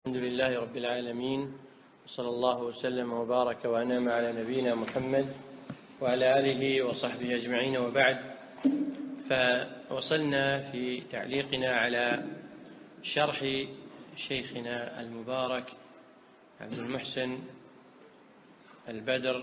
الحمد لله رب العالمين، وصلى الله وسلم وبارك وأنعم على نبينا محمد وعلى آله وصحبه أجمعين، وبعد. فوصلنا في تعليقنا على شرح شيخنا المبارك عبد المحسن البدر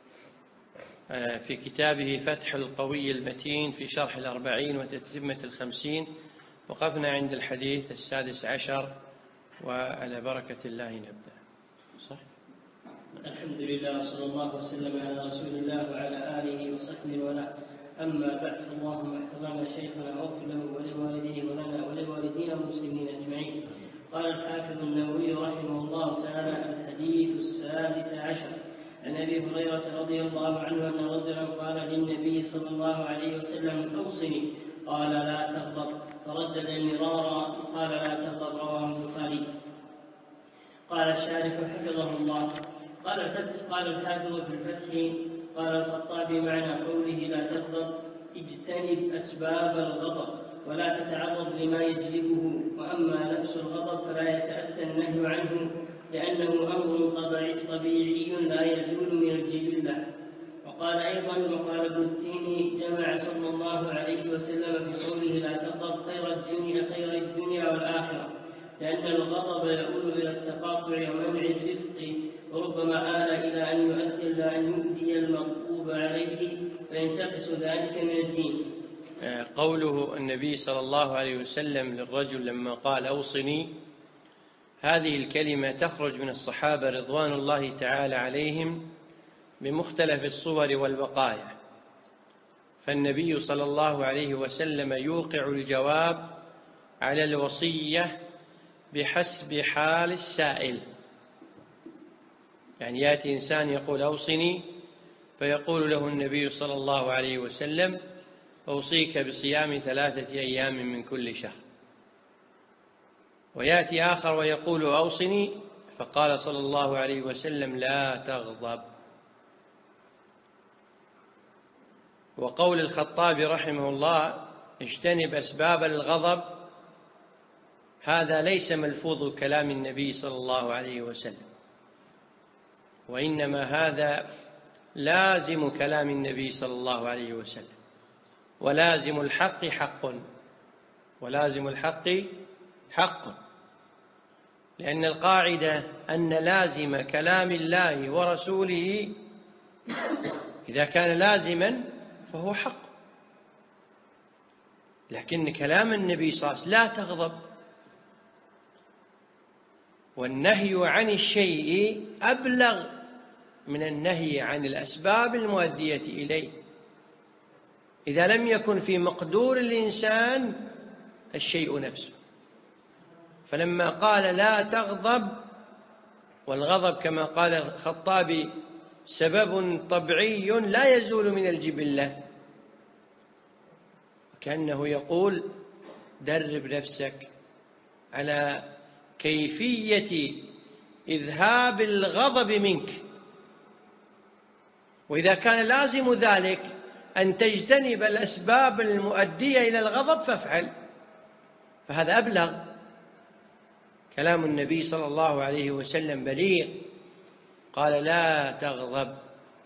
في كتابه فتح القوي المتين في شرح 40 وتتمة 50. وقفنا عند الحديث 16، وعلى بركة الله نبدأ. صح؟ الحمد لله، صلى الله وسلم على رسول الله وعلى آله وصحبه وله. أما بعد، فاللهم احفظ لنا شيخنا واغفر له ولوالديه ولنا ولوالدينا المسلمين أجمعين. قال الحافظ النووي رحمه الله تعالى: الحديث 16 عن أبي هريرة رضي الله عنه أن رجلا قال للنبي صلى الله عليه وسلم: أوصني. قال: لا تغضب. فردد مرارا قال: لا تغضب. رواه البخاري. قال الشارح حفظه الله: قال الحافظ في الفتح: قال الخطابي معنى قوله لا تغضب: اجتنب أسباب الغضب ولا تتعرض لما يجلبه. وأما نفس الغضب فلا يتأتى النهي عنه، لأنه أمر طبيعي لا يزول من الجبلة. وقال أيضا: وقال ابن التين: جمع صلى الله عليه وسلم في قوله لا تغضب خير الدنيا والآخرة، لأن الغضب يؤول إلى التقاطع ومنع الرفق، وربما آل إلى أن يؤذي المغضوب عليه فينتقص ذلك من الدين. قوله النبي صلى الله عليه وسلم للرجل لما قال: أوصني، هذه الكلمة تخرج من الصحابة رضوان الله تعالى عليهم بمختلف الصور والبقايا، فالنبي صلى الله عليه وسلم يوقع الجواب على الوصية بحسب حال السائل. يعني يأتي إنسان يقول: أوصني، فيقول له النبي صلى الله عليه وسلم: أوصيك بصيام 3 أيام من كل شهر. ويأتي آخر ويقول: أوصني، فقال صلى الله عليه وسلم: لا تغضب. وقول الخطابي رحمه الله: اجتنب أسباب الغضب، هذا ليس ملفوظ كلام النبي صلى الله عليه وسلم، وإنما هذا لازم كلام النبي صلى الله عليه وسلم. ولازم الحق حق، ولازم الحق حق، لأن القاعدة أن لازم كلام الله ورسوله إذا كان لازما فهو حق. لكن كلام النبي صلى الله عليه وسلم لا تغضب، والنهي عن الشيء أبلغ من النهي عن الأسباب المؤدية إليه. إذا لم يكن في مقدور الإنسان الشيء نفسه، فلما قال لا تغضب، والغضب كما قال الخطابي سبب طبيعي لا يزول من الجبلة، كأنه يقول: درب نفسك على كيفية إذهاب الغضب منك، وإذا كان لازم ذلك أن تجتنب الأسباب المؤدية إلى الغضب فافعل، فهذا أبلغ. كلام النبي صلى الله عليه وسلم بليغ، قال: لا تغضب.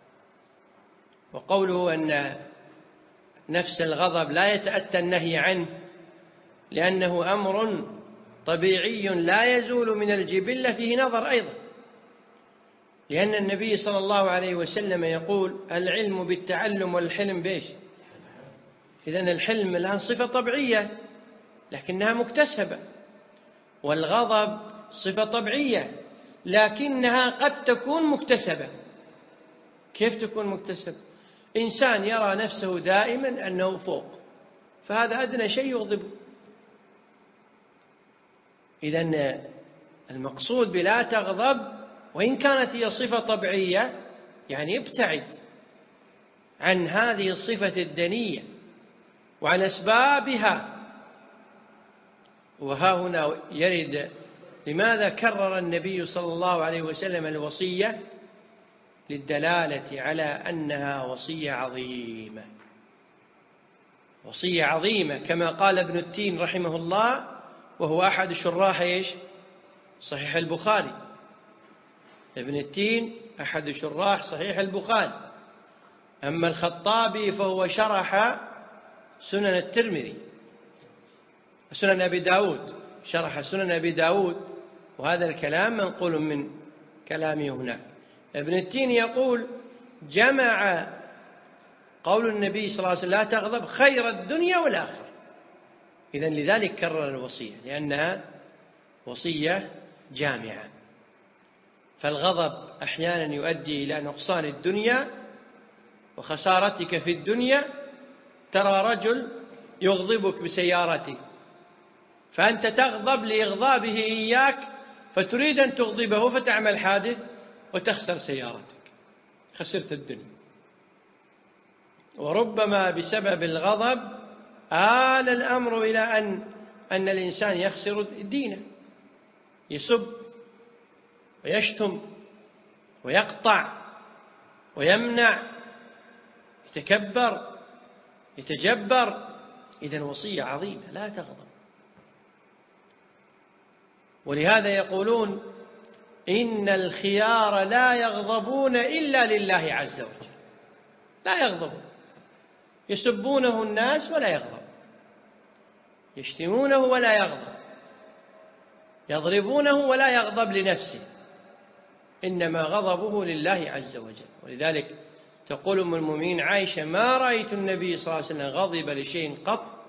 وقوله أن نفس الغضب لا يتأتى النهي عنه لأنه أمر طبيعي لا يزول من الجبلة، فيه نظر أيضا، لأن النبي صلى الله عليه وسلم يقول: العلم بالتعلم والحلم بإيش؟ إذن الحلم الآن صفة طبيعية لكنها مكتسبة، والغضب صفة طبيعية لكنها قد تكون مكتسبة. كيف تكون مكتسبة؟ إنسان يرى نفسه دائما أنه فوق، فهذا أدنى شيء يغضبه. إذن المقصود بلا تغضب، وإن كانت هي صفة طبيعية، يعني ابتعد عن هذه الصفة الدنية وعن أسبابها. وها هنا يرد لماذا كرر النبي صلى الله عليه وسلم الوصية؟ للدلالة على أنها وصية عظيمة، وصية عظيمة، كما قال ابن التين رحمه الله، وهو أحد شراح صحيح البخاري. ابن التين أحد شراح صحيح البخاري. أما الخطابي فهو شرح سنن الترمذي، سنن أبي داود، شرح سنن أبي داود، وهذا الكلام منقول من كلامه هناك. ابن التين يقول جمع قول النبي صلى الله عليه وسلم لا تغضب خير الدنيا والآخرة. إذن لذلك كرر الوصية، لأنها وصية جامعة. فالغضب أحيانا يؤدي إلى نقصان الدنيا وخسارتك في الدنيا. ترى رجل يغضبك بسيارته، فأنت تغضب لإغضابه إياك، فتريد أن تغضبه فتعمل حادث وتخسر سيارتك، خسرت الدنيا. وربما بسبب الغضب آل الأمر إلى أن الإنسان يخسر دينه، يسب ويشتم ويقطع ويمنع، يتكبر يتجبر. إذن وصية عظيمة، لا تغضب. ولهذا يقولون إن الخيار لا يغضبون إلا لله عز وجل، لا يغضبون، يسبونه الناس ولا يغضب، يشتمونه ولا يغضب، يضربونه ولا يغضب لنفسه، إنما غضبه لله عز وجل. ولذلك تقول أم المؤمنين عائشة ما رأيت النبي صلى الله عليه وسلم غضب لشيء قط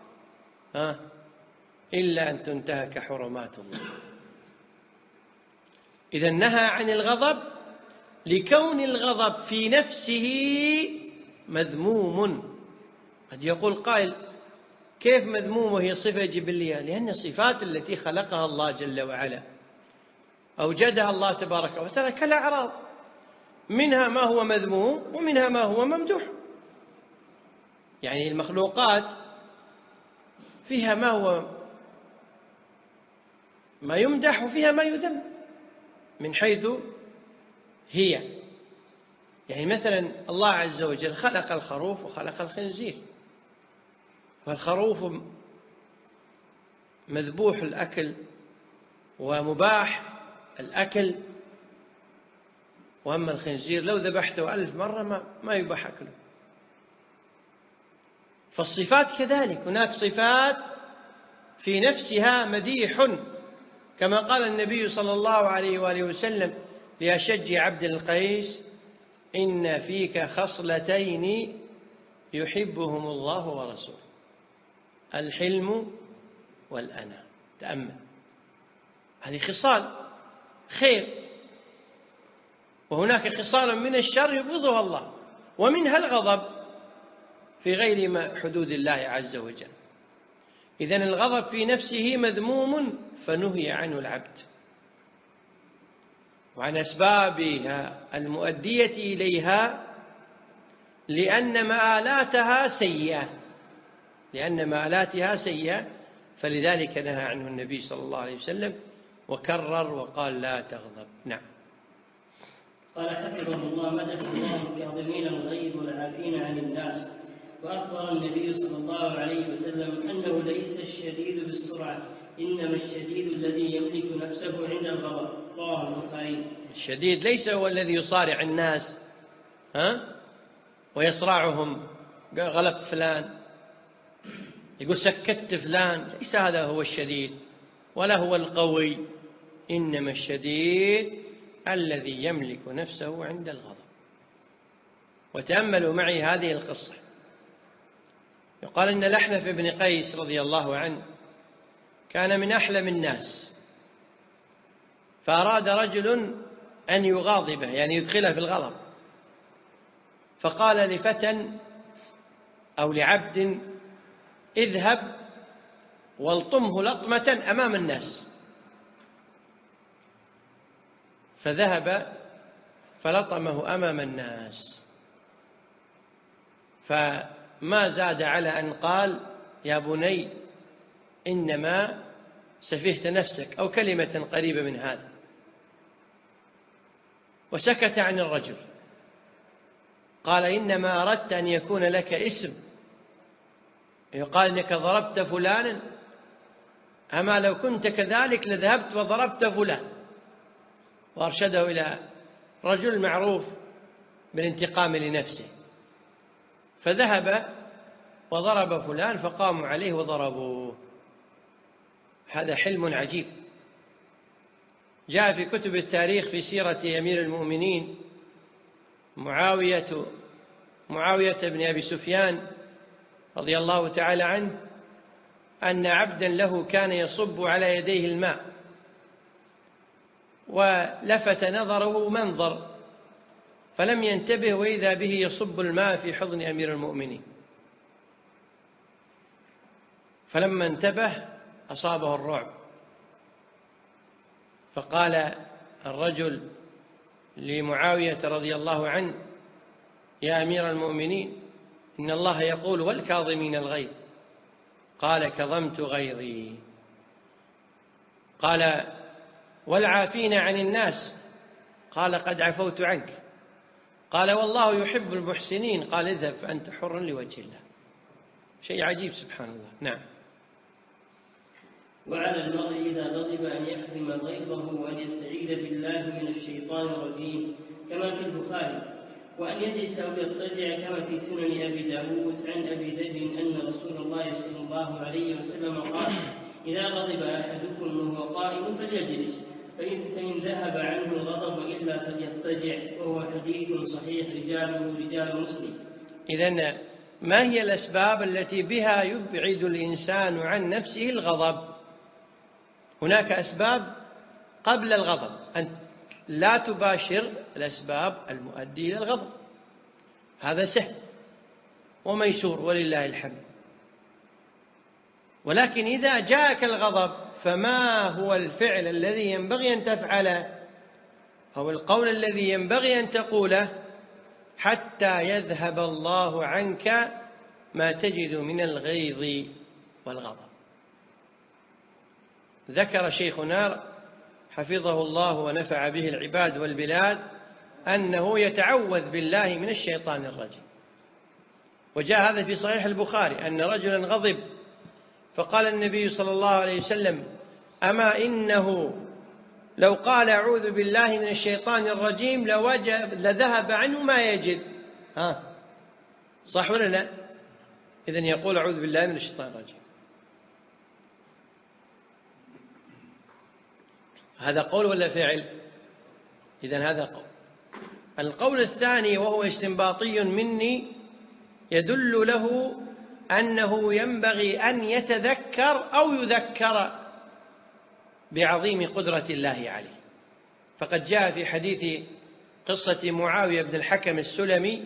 إلا أن تنتهك حرمات الله. إذا نهى عن الغضب لكون الغضب في نفسه مذموم. قد يقول قائل كيف مذموم وهي صفة جبلية؟ لأن الصفات التي خلقها الله جل وعلا أوجدها الله تبارك وتعالى كالأعراض، منها ما هو مذموم ومنها ما هو ممدوح. يعني المخلوقات فيها ما هو ما يمدح وفيها ما يذم من حيث هي. يعني مثلا الله عز وجل خلق الخروف وخلق الخنزير، فالخروف مذبوح الأكل ومباح الأكل، وأما الخنزير لو ذبحته 1000 مرة ما يباح أكله. فالصفات كذلك، هناك صفات في نفسها مديح، كما قال النبي صلى الله عليه وآله وسلم لأشج عبد القيس إن فيك خصلتين يحبهم الله ورسوله، الحلم والأناة. تأمل، هذه خصال خير، وهناك خصال من الشر يبغضها الله، ومنها الغضب في غير ما حدود الله عز وجل. إذن الغضب في نفسه مذموم فنهي عنه العبد، وعن أسبابها المؤدية إليها لأن مآلاتها سيئة، فلذلك نهى عنه النبي صلى الله عليه وسلم وكرر وقال لا تغضب. نعم. قال حفظه الله مدح الله الكاظمين الغيظ والعافين عن الناس. وأخبر النبي صلى الله عليه وسلم أنه ليس الشديد بالسرعة، إنما الشديد الذي يملك نفسه عند الغضب. رواه البخاري. الشديد ليس هو الذي يصارع الناس ويصرعهم، غلبت فلان، يقول سكت فلان، ليس هذا هو الشديد ولا هو القوي، إنما الشديد الذي يملك نفسه عند الغضب. وتأملوا معي هذه القصة. يقال أن الأحنف بن قيس رضي الله عنه كان من أحلم الناس، فأراد رجل أن يغاضبه، يعني يدخله في الغضب، فقال لفتى أو لعبد اذهب والطمه لطمة أمام الناس. فذهب فلطمه أمام الناس، فما زاد على أن قال يا بني إنما سفهت نفسك، أو كلمة قريبة من هذا، وسكت عن الرجل. قال إنما أردت أن يكون لك اسم، يقال إنك ضربت فلانا، أما لو كنت كذلك لذهبت وضربت فلان. وأرشده إلى رجل معروف بالانتقام لنفسه، فذهب وضرب فلان فقاموا عليه وضربوه. هذا حلم عجيب. جاء في كتب التاريخ في سيرة أمير المؤمنين معاوية بن أبي سفيان رضي الله تعالى عنه أن عبدا له كان يصب على يديه الماء، ولفت نظره منظر فلم ينتبه وإذا به يصب الماء في حضن أمير المؤمنين، فلما انتبه أصابه الرعب، فقال الرجل لمعاوية رضي الله عنه: يا أمير المؤمنين، إن الله يقول: والكاظمين الغيظ. قال: كظمت غيظي. قال: والعافين عن الناس. قال: قد عفوت عنك. قال: والله يحب المحسنين. قال: اذهب فأنت حر لوجه الله. شيء عجيب سبحان الله. نعم. وعلى المرء إذا غضب أن يكظم غيظه وأن يستعيذ بالله من الشيطان الرجيم كما في البخاري، وأن يجلس أو يضطجع كما في سنن أبي داود عن أبي ذر أن رسول الله صلى الله عليه وسلم قال: إذا غضب أحدكم وهو قائم فليجلس، فإن ذهب عنه الغضب إلا فليضطجع، وهو حديث صحيح رجاله رجال مسلم. إذن ما هي الأسباب التي بها يبعد الإنسان عن نفسه الغضب؟ هناك أسباب قبل الغضب، أن لا تباشر الأسباب المؤدية إلى الغضب، هذا سهل وميسور ولله الحمد. ولكن إذا جاءك الغضب فما هو الفعل الذي ينبغي أن تفعله أو القول الذي ينبغي أن تقوله حتى يذهب الله عنك ما تجد من الغيظ والغضب؟ ذكر شيخنا حفظه الله ونفع به العباد والبلاد أنه يتعوذ بالله من الشيطان الرجيم. وجاء هذا في صحيح البخاري أن رجلا غضب فقال النبي صلى الله عليه وسلم: أما إنه لو قال أعوذ بالله من الشيطان الرجيم لذهب عنه ما يجد. صح ولا لا؟ إذن يقول أعوذ بالله من الشيطان الرجيم. هذا قول ولا فعل؟ إذن هذا قول. القول الثاني وهو استنباطي مني يدل له أنه ينبغي أن يتذكر أو يذكر بعظيم قدرة الله عليه. فقد جاء في حديث قصة معاوية بن الحكم السلمي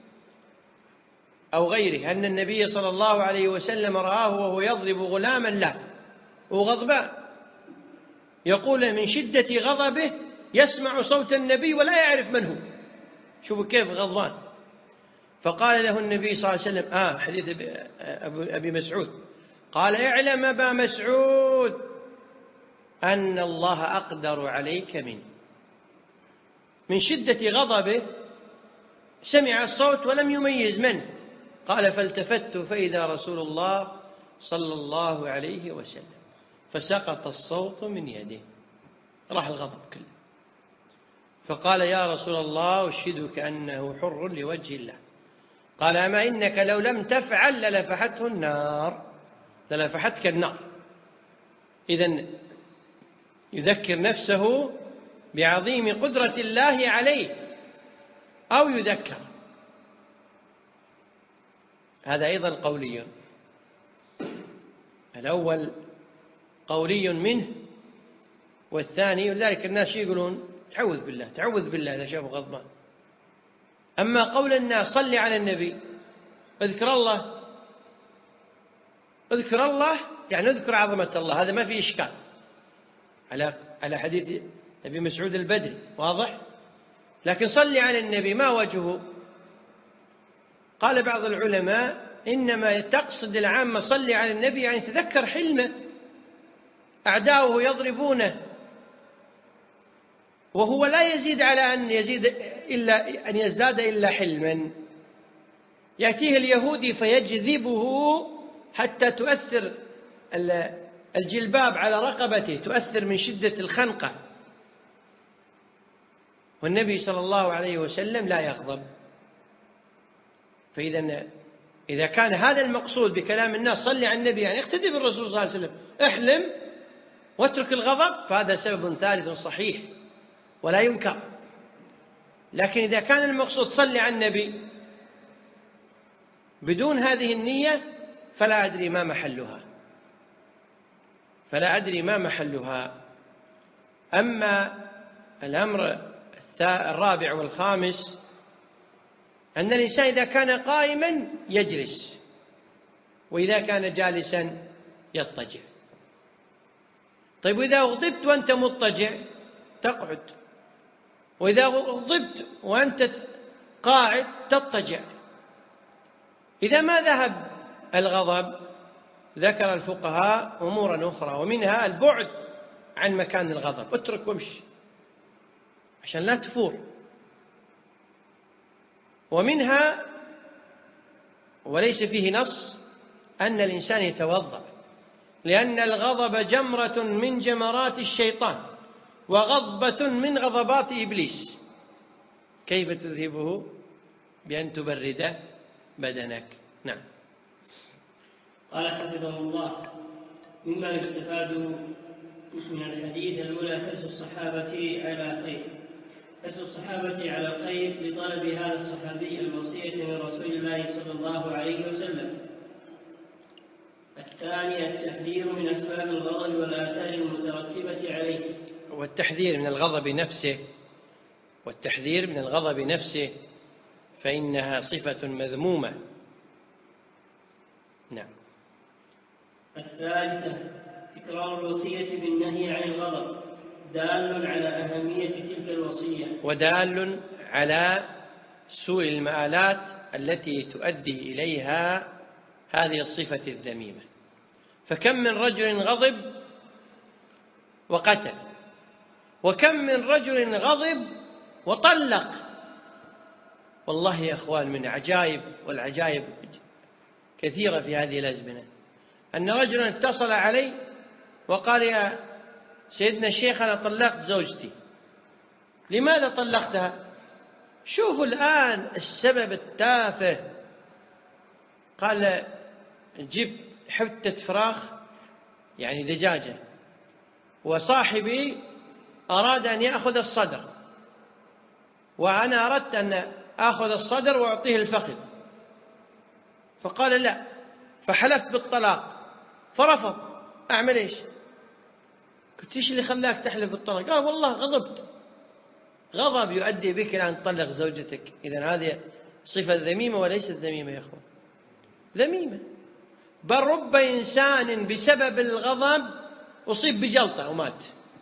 أو غيره أن النبي صلى الله عليه وسلم رآه وهو يضرب غلاما له وغضبان، يقول من شدة غضبه يسمع صوت النبي ولا يعرف من هو. شوفوا كيف غضبان. فقال له النبي صلى الله عليه وسلم حديث أبي مسعود قال: اعلم أبا مسعود أن الله أقدر عليك منه. من شدة غضبه سمع الصوت ولم يميز منه. قال: فالتفت فإذا رسول الله صلى الله عليه وسلم، فسقط الصوت من يده، راح الغضب كله. فقال: يا رسول الله أشهدك أنه حر لوجه الله. قال: أما إنك لو لم تفعل للفحته النار، للفحتك النار. إذن يذكر نفسه بعظيم قدرة الله عليه أو يذكر. هذا أيضا قولي. الأول قولي منه، والثاني ذلك الناس يقولون تعوذ بالله تعوذ بالله إذا شافوا غضبان. أما قول الناس صل على النبي، اذكر الله، اذكر الله يعني اذكر عظمة الله، هذا ما في إشكال على حديث أبي مسعود البدري، واضح. لكن صل على النبي ما وجهه؟ قال بعض العلماء إنما تقصد العامة صل على النبي يعني تذكر حلمه، أعداؤه يضربونه وهو لا يزيد على أن يزداد إلا حلما. يأتيه اليهودي فيجذبه حتى تؤثر الجلباب على رقبته، تؤثر من شدة الخنقة، والنبي صلى الله عليه وسلم لا يغضب. إذا كان هذا المقصود بكلام الناس صلي على النبي يعني اقتدي بالرسول صلى الله عليه وسلم، احلم واترك الغضب، فهذا سبب ثالث صحيح ولا ينكر. لكن إذا كان المقصود صلي على النبي بدون هذه النية فلا أدري ما محلها. أما الأمر الرابع والخامس أن الإنسان إذا كان قائما يجلس، وإذا كان جالسا يضطجع. طيب وإذا غضبت وأنت مضطجع تقعد، وإذا غضبت وأنت قاعد تضطجع. إذا ما ذهب الغضب ذكر الفقهاء أمورا أخرى، ومنها البعد عن مكان الغضب، اترك وامشي عشان لا تفور. ومنها وليس فيه نص أن الإنسان يتوضأ، لأن الغضب جمرة من جمرات الشيطان وغضبة من غضبات إبليس، كيف تذهبه بأن تبرد بدنك. نعم. قال حفظه الله: مما يستفاد من الحديث الأولى حرص الصحابة على خير، حرص الصحابة على الخير بطلب هذا الصحابي الوصية من رسول الله صلى الله عليه وسلم. الثاني التحذير من أسباب الغضب والآثار المترتبة عليه، والتحذير من الغضب نفسه فإنها صفة مذمومة. نعم. الثالثة تكرار الوصية بالنهي عن الغضب دال على أهمية تلك الوصية، ودال على سوء المآلات التي تؤدي إليها هذه الصفة الذميمة. فكم من رجل غضب وقتل، وكم من رجل غضب وطلق. والله يا أخوان من عجائب، والعجائب كثيرة في هذه الأزمنة، أن رجلا اتصل علي وقال: يا سيدنا الشيخ أنا طلقت زوجتي. لماذا طلقتها؟ شوفوا الآن السبب التافه. قال: جبت حتة فراخ يعني دجاجة، وصاحبي أراد أن يأخذ الصدر، وأنا أردت أن أخذ الصدر وأعطيه الفخذ، فقال لا، فحلفت بالطلاق فرفض. أعمل إيش؟ قلت: إيش اللي خلاك تحلف بالطلاق؟ قال: والله غضبت. غضب يؤدي بك إلى أن تطلق زوجتك. إذن هذه صفة ذميمة وليست ذميمة يا أخوان، ذميمة. بل رب إنسان بسبب الغضب أصيب بجلطة ومات.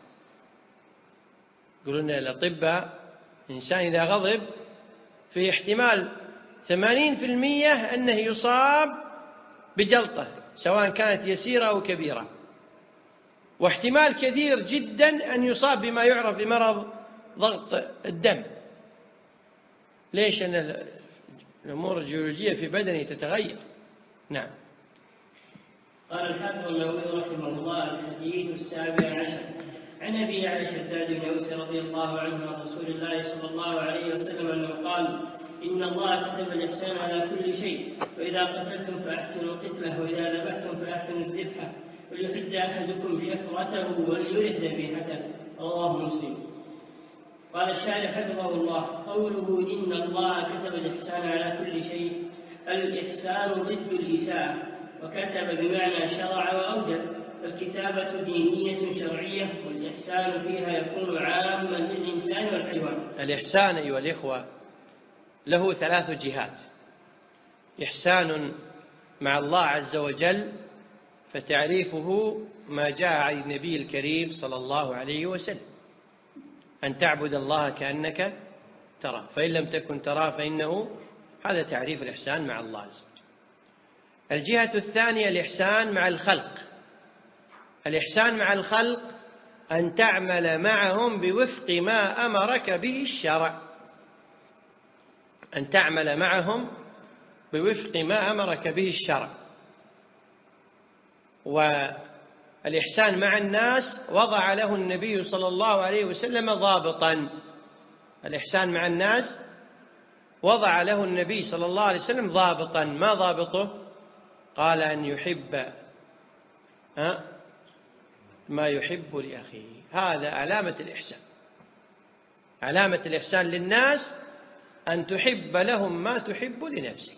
يقولون الأطباء إنسان إذا غضب في احتمال 80% أنه يصاب بجلطة، سواء كانت يسيرة أو كبيرة، واحتمال كثير جدا أن يصاب بما يعرف بمرض ضغط الدم. ليش؟ أن الأمور الجيولوجية في بدنه تتغير. نعم. قال الحافظ النووي رحمه الله: الحديث 17 عن أبي يعلى شداد بن أوس رضي الله عنه عن رسول الله صلى الله عليه وسلم أنه قال: إن الله كتب الإحسان على كل شيء، فإذا قتلتم فأحسنوا القتلة، وإذا ذبحتم فأحسنوا الذبحة، وليحد أحدكم شفرته وليرث ذبيحته. رواه مسلم. قال الشارح حفظه الله: قوله إن الله كتب الإحسان على كل شيء، الإحسان ضد الإساءة، وكتب بمعنى شرع وأوجب، فالكتابة دينية شرعية، والإحسان فيها يكون عاما للإنسان والحيوان. الإحسان أيها الإخوة له 3 جهات: إحسان مع الله عز وجل، فتعريفه ما جاء عن النبي الكريم صلى الله عليه وسلم: أن تعبد الله كأنك تراه، فإن لم تكن تراه فإنه، هذا تعريف الإحسان مع الله عز وجل. الجهة الثانية الإحسان مع الخلق. الإحسان مع الخلق أن تعمل معهم بوفق ما أمرك به الشرع، أن تعمل معهم بوفق ما أمرك به الشرع. والإحسان مع الناس وضع له النبي صلى الله عليه وسلم ضابطا، الإحسان مع الناس وضع له النبي صلى الله عليه وسلم ضابطا. ما ضابطه؟ قال أن يحب ما يحب لأخيه. هذا علامة الإحسان. علامة الإحسان للناس أن تحب لهم ما تحب لنفسك.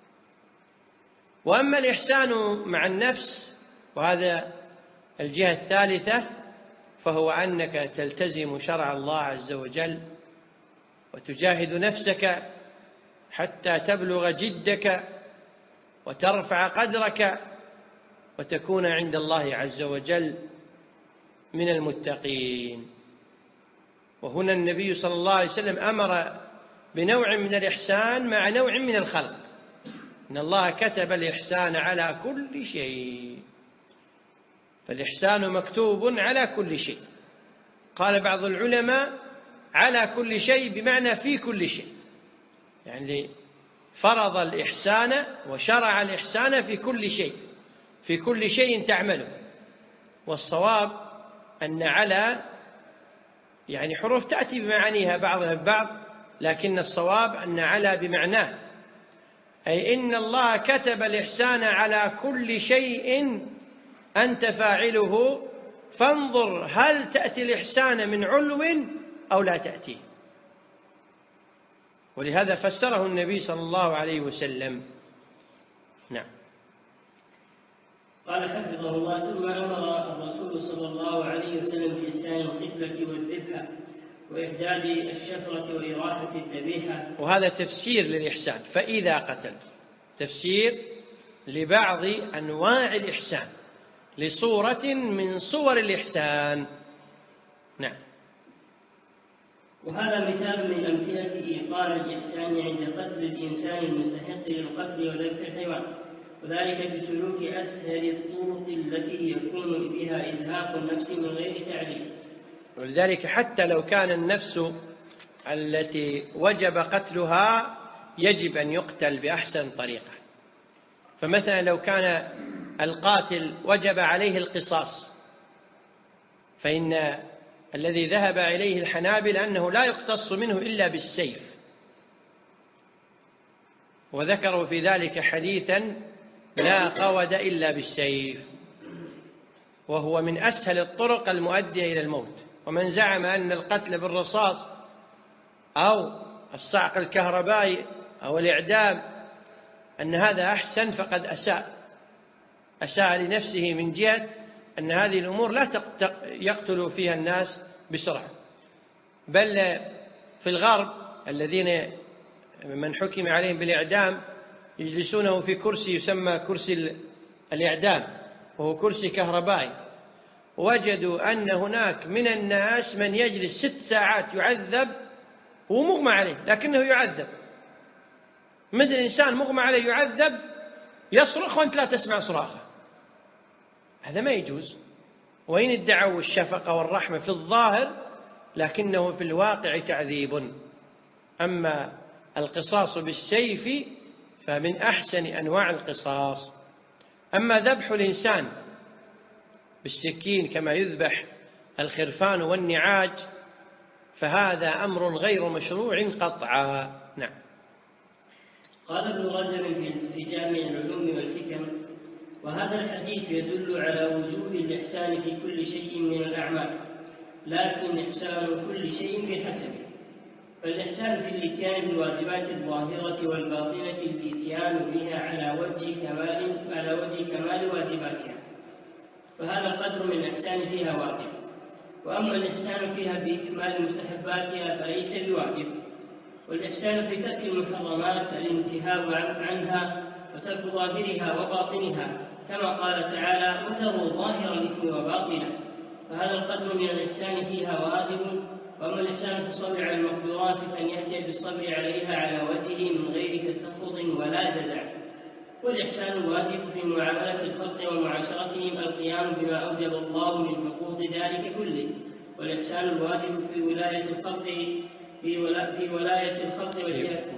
وأما الإحسان مع النفس، وهذا الجهة الثالثة، فهو أنك تلتزم شرع الله عز وجل وتجاهد نفسك حتى تبلغ جدك وترفع قدرك وتكون عند الله عز وجل من المتقين. وهنا النبي صلى الله عليه وسلم أمر بنوع من الإحسان مع نوع من الخلق. إن الله كتب الإحسان على كل شيء، فالإحسان مكتوب على كل شيء. قال بعض العلماء على كل شيء بمعنى في كل شيء، يعني فرض الإحسان وشرع الإحسان في كل شيء، في كل شيء تعمله. والصواب أن على يعني حروف تأتي بمعانيها بعضها البعض، لكن الصواب أن على بمعناه، أي إن الله كتب الإحسان على كل شيء أنت فاعله، فانظر هل تأتي الإحسان من علو أو لا تأتي. ولهذا فسره النبي صلى الله عليه وسلم. نعم. قال حفظه الله: ثم أمر الرسول صلى الله عليه وسلم بإحسان القتلة والذبح وإحداد الشفرة وإراحة الذبيحة. وهذا تفسير للإحسان. فإذا قتلت، تفسير لبعض أنواع الإحسان، لصورة من صور الإحسان. نعم. وهذا مثال من أمثلة إيقاع الإحسان عند قتل الإنسان المستحق للقتل وذبح الحيوان، وذلك بسلوك أسهل الطرق التي يكون بها إزهاق النفس من غير تعذيب. ولذلك حتى لو كان النفس التي وجب قتلها يجب أن يقتل بأحسن طريقة. فمثلا لو كان القاتل وجب عليه القصاص، فإن الذي ذهب إليه الحنابلة أنه لا يقتص منه إلا بالسيف، وذكروا في ذلك حديثا: لا قود إلا بالسيف، وهو من أسهل الطرق المؤدية إلى الموت. ومن زعم أن القتل بالرصاص أو الصعق الكهربائي أو الإعدام أن هذا أحسن فقد أساء لنفسه، من جهة أن هذه الأمور لا يقتل فيها الناس بسرعة. بل في الغرب الذين من حكم عليهم بالإعدام يجلسونه في كرسي يسمى كرسي الإعدام، وهو كرسي كهربائي. وجدوا أن هناك من الناس من يجلس 6 ساعات يعذب ومغمى عليه، لكنه يعذب مثل إنسان مغمى عليه يعذب، يصرخ وأنت لا تسمع صراخه. هذا ما يجوز. وإن ادعوا الشفقة والرحمة في الظاهر، لكنه في الواقع تعذيب. أما القصاص بالسيف فمن أحسن أنواع القصاص. أما ذبح الإنسان بالسكين كما يذبح الخرفان والنعاج فهذا أمر غير مشروع قطعا. نعم. قال ابن رجب في جامع العلوم والحكم: وهذا الحديث يدل على وجوب الإحسان في كل شيء من الأعمال، لكن إحسان كل شيء بحسبه. فالإحسان في الإتيان بالواجبات الظاهرة والباطنة الإتيان بها على وجه كمال واجباتها، فهذا قدر من الإحسان فيها واجب. وأما الإحسان فيها بإكمال مستحباتها فليس بواجب. والإحسان في ترك المحرمات الانتهاء عنها وترك ظاهرها وباطنها، كما قال تعالى: وذروا ظاهر الإثم وباطنه، فهذا القدر من الإحسان فيها واجب. وأما الإحسان في الصبر على المقدورات فأن يأتي بالصبر عليها على وجهه من غير تسخط ولا جزع. والإحسان الواجب في معاملة الخلق ومعاشرتهم القيام بما أوجب الله من حقوق ذلك كله. والإحسان الواجب في ولاية الخلق في ولاية الخلق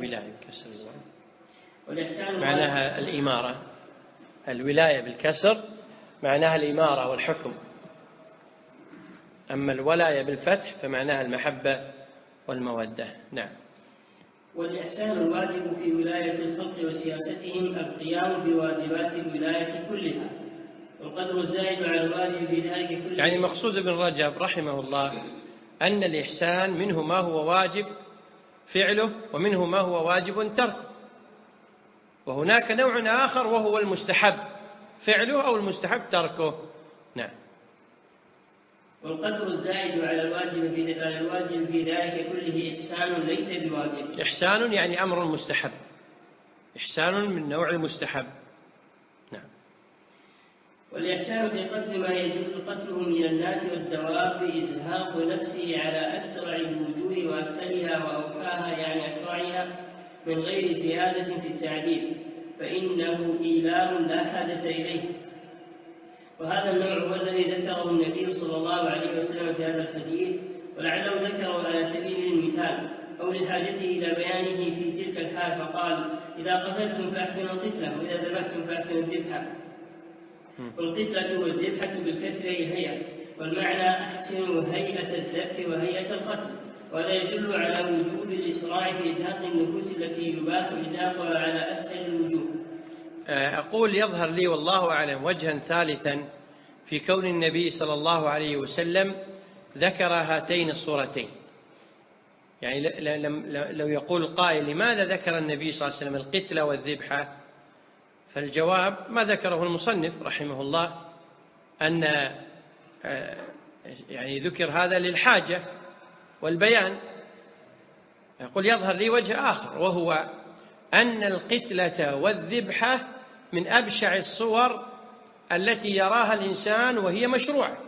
والإحسان معناها الإمارة. الولاية بالكسر معناها الإمارة والحكم، أما الولاية بالفتح فمعناها المحبة والمودة. نعم. والإحسان الواجب في ولاية الخلق وسياستهم القيام بواجبات الولاية كلها، والقدر الزائد على الواجب في ذلك كله. يعني مقصود ابن رجب رحمه الله أن الإحسان منه ما هو واجب فعله ومنه ما هو واجب تركه، وهناك نوع آخر وهو المستحب فعله أو المستحب تركه. نعم. والقدر الزائد على الواجب في ذلك كله إحسان ليس بواجب. إحسان يعني أمر مستحب، إحسان من نوع المستحب. نعم. والإحسان في قتل ما يجوز قتله من الناس والدواب إزهاق نفسه على أسرع الوجوه وأسهلها وأوفاها، يعني أسرعها من غير زيادة في التعذيب، فإنه إيلام لا حاجة إليه. وهذا النوع هو الذي ذكره النبي صلى الله عليه وسلم في هذا الحديث، ولعله ذكره على سبيل المثال أو لحاجته إلى بيانه في تلك الحال، فقال: إذا قتلتم فأحسنوا القتلة، وإذا ذبحتم فأحسنوا الذبحة. والقتلة والذبحة بالكسر هي، والمعنى أحسنوا هيئة الذبح وهيئة القتل. وهذا يدل على وجوب الإسراع في إزهاق النفوس التي يباح إزهاقها على أسهل الوجوه. أقول يظهر لي والله أعلم وجها ثالثا في كون النبي صلى الله عليه وسلم ذكر هاتين الصورتين. يعني لو يقول قائل لماذا ذكر النبي صلى الله عليه وسلم القتل والذبحة، فالجواب ما ذكره المصنف رحمه الله، أن يعني ذكر هذا للحاجة والبيان. يقول يظهر لي وجه آخر، وهو أن القتلة والذبحة من أبشع الصور التي يراها الإنسان وهي مشروعة،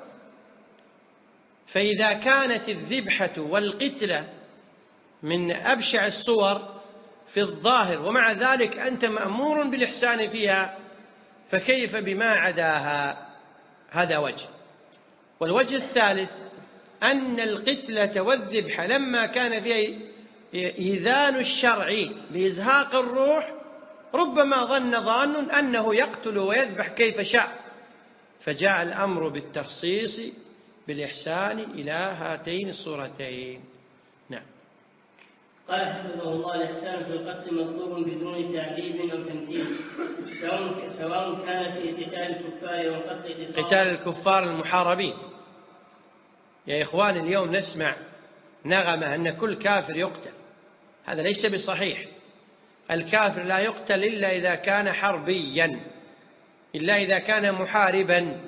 فإذا كانت الذبحة والقتلة من أبشع الصور في الظاهر ومع ذلك أنت مأمور بالإحسان فيها، فكيف بما عداها؟ هذا وجه. والوجه الثالث أن القتلة والذبحة لما كان فيها إيذان الشرع بإزهاق الروح ربما ظن ظان أنه يقتل ويذبح كيف شاء، فجاء الأمر بالتخصيص بالإحسان إلى هاتين الصورتين. نعم. قال حفظه الله: الإحسان في القتل مطلوب بدون تعذيب أو تمثيل، سواء كان في قتال الكفار والقتل قصاص. قتال الكفار المحاربين. يا إخوان اليوم نسمع نغمة أن كل كافر يقتل، هذا ليس بصحيح. الكافر لا يقتل إلا إذا كان حربيا، إلا إذا كان محاربا.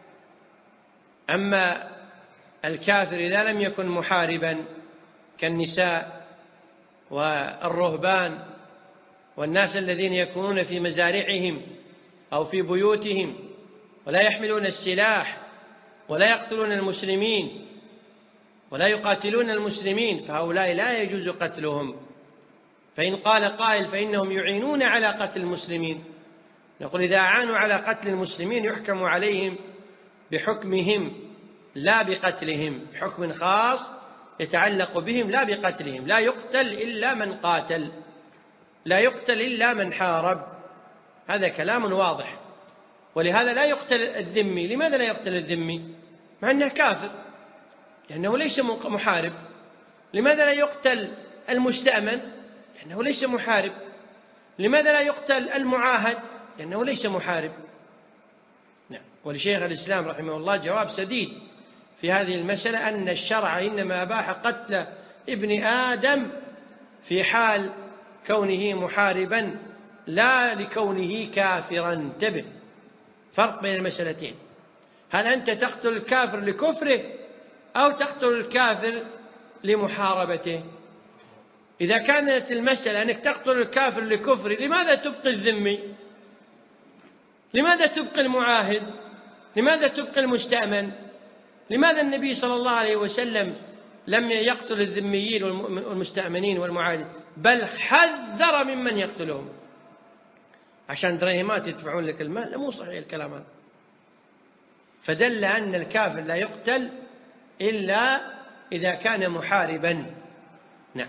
أما الكافر إذا لم يكن محاربا كالنساء والرهبان والناس الذين يكونون في مزارعهم أو في بيوتهم ولا يحملون السلاح ولا يقتلون المسلمين ولا يقاتلون المسلمين، فهؤلاء لا يجوز قتلهم. فإن قال قائل فإنهم يعينون على قتل المسلمين، نقول إذا أعانوا على قتل المسلمين يحكم عليهم بحكمهم لا بقتلهم، حكم خاص يتعلق بهم لا بقتلهم. لا يقتل إلا من قاتل، لا يقتل إلا من حارب، هذا كلام واضح. ولهذا لا يقتل الذمي. لماذا لا يقتل الذمي مع أنه كافر؟ لأنه ليس محارب. لماذا لا يقتل المستأمن؟ لأنه ليس محارب. لماذا لا يقتل المعاهد؟ لأنه ليس محارب. نعم. ولشيخ الإسلام رحمه الله جواب سديد في هذه المسألة، أن الشرع إنما أباح قتل ابن آدم في حال كونه محاربا لا لكونه كافرا. انتبه، فرق بين المسألتين. هل أنت تقتل الكافر لكفره أو تقتل الكافر لمحاربته؟ إذا كانت المسألة أنك تقتل الكافر لكفره، لماذا تبقي الذمي؟ لماذا تبقي المعاهد؟ لماذا تبقي المستأمن؟ لماذا النبي صلى الله عليه وسلم لم يقتل الذميين والمستأمنين والمعاهدين، بل حذر ممن يقتلهم؟ عشان درهمات يدفعون لك المال؟ لا، مو صحيح الكلام هذا. فدل أن الكافر لا يقتل إلا إذا كان محاربا. نعم.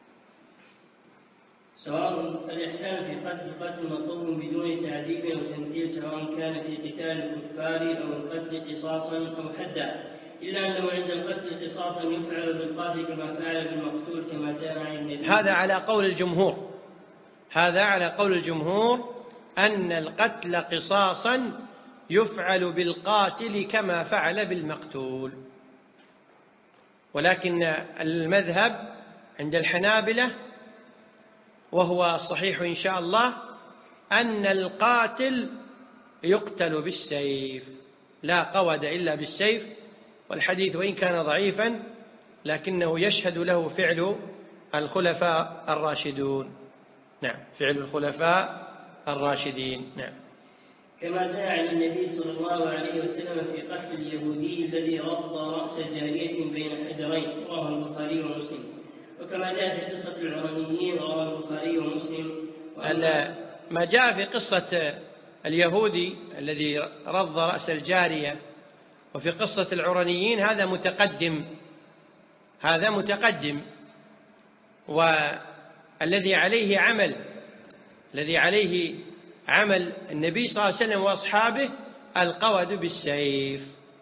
سواء الإحسان في القتل مطلوب بدون تعذيب أو تمثيل، سواء كان في قتال الكفار أو القتل قصاصا أو حدا، إلا أنه عند القتل قصاصا يفعل بالقاتل كما فعل بالمقتول كما جاء عن النبي. هذا على قول الجمهور، هذا على قول الجمهور أن القتل قصاصا يفعل بالقاتل كما فعل بالمقتول. ولكن المذهب عند الحنابلة وهو صحيح إن شاء الله أن القاتل يقتل بالسيف، لا قود إلا بالسيف. والحديث وإن كان ضعيفا لكنه يشهد له فعل الخلفاء الراشدون. نعم، فعل الخلفاء الراشدين. نعم. كما جاء عن النبي صلى الله عليه وسلم في قتل اليهودي الذي رد رأس جارية بين حجرين، رواه البخاري ومسلم. وكما جاء في قصة العرنيين، رواه البخاري ومسلم. ما جاء في قصة اليهودي الذي رد رأس الجارية وفي قصة العرنيين هذا متقدم، هذا متقدم. والذي عليه عمل، الذي عليه عمل النبي صلى الله عليه وسلم وأصحابه القود بالسيف.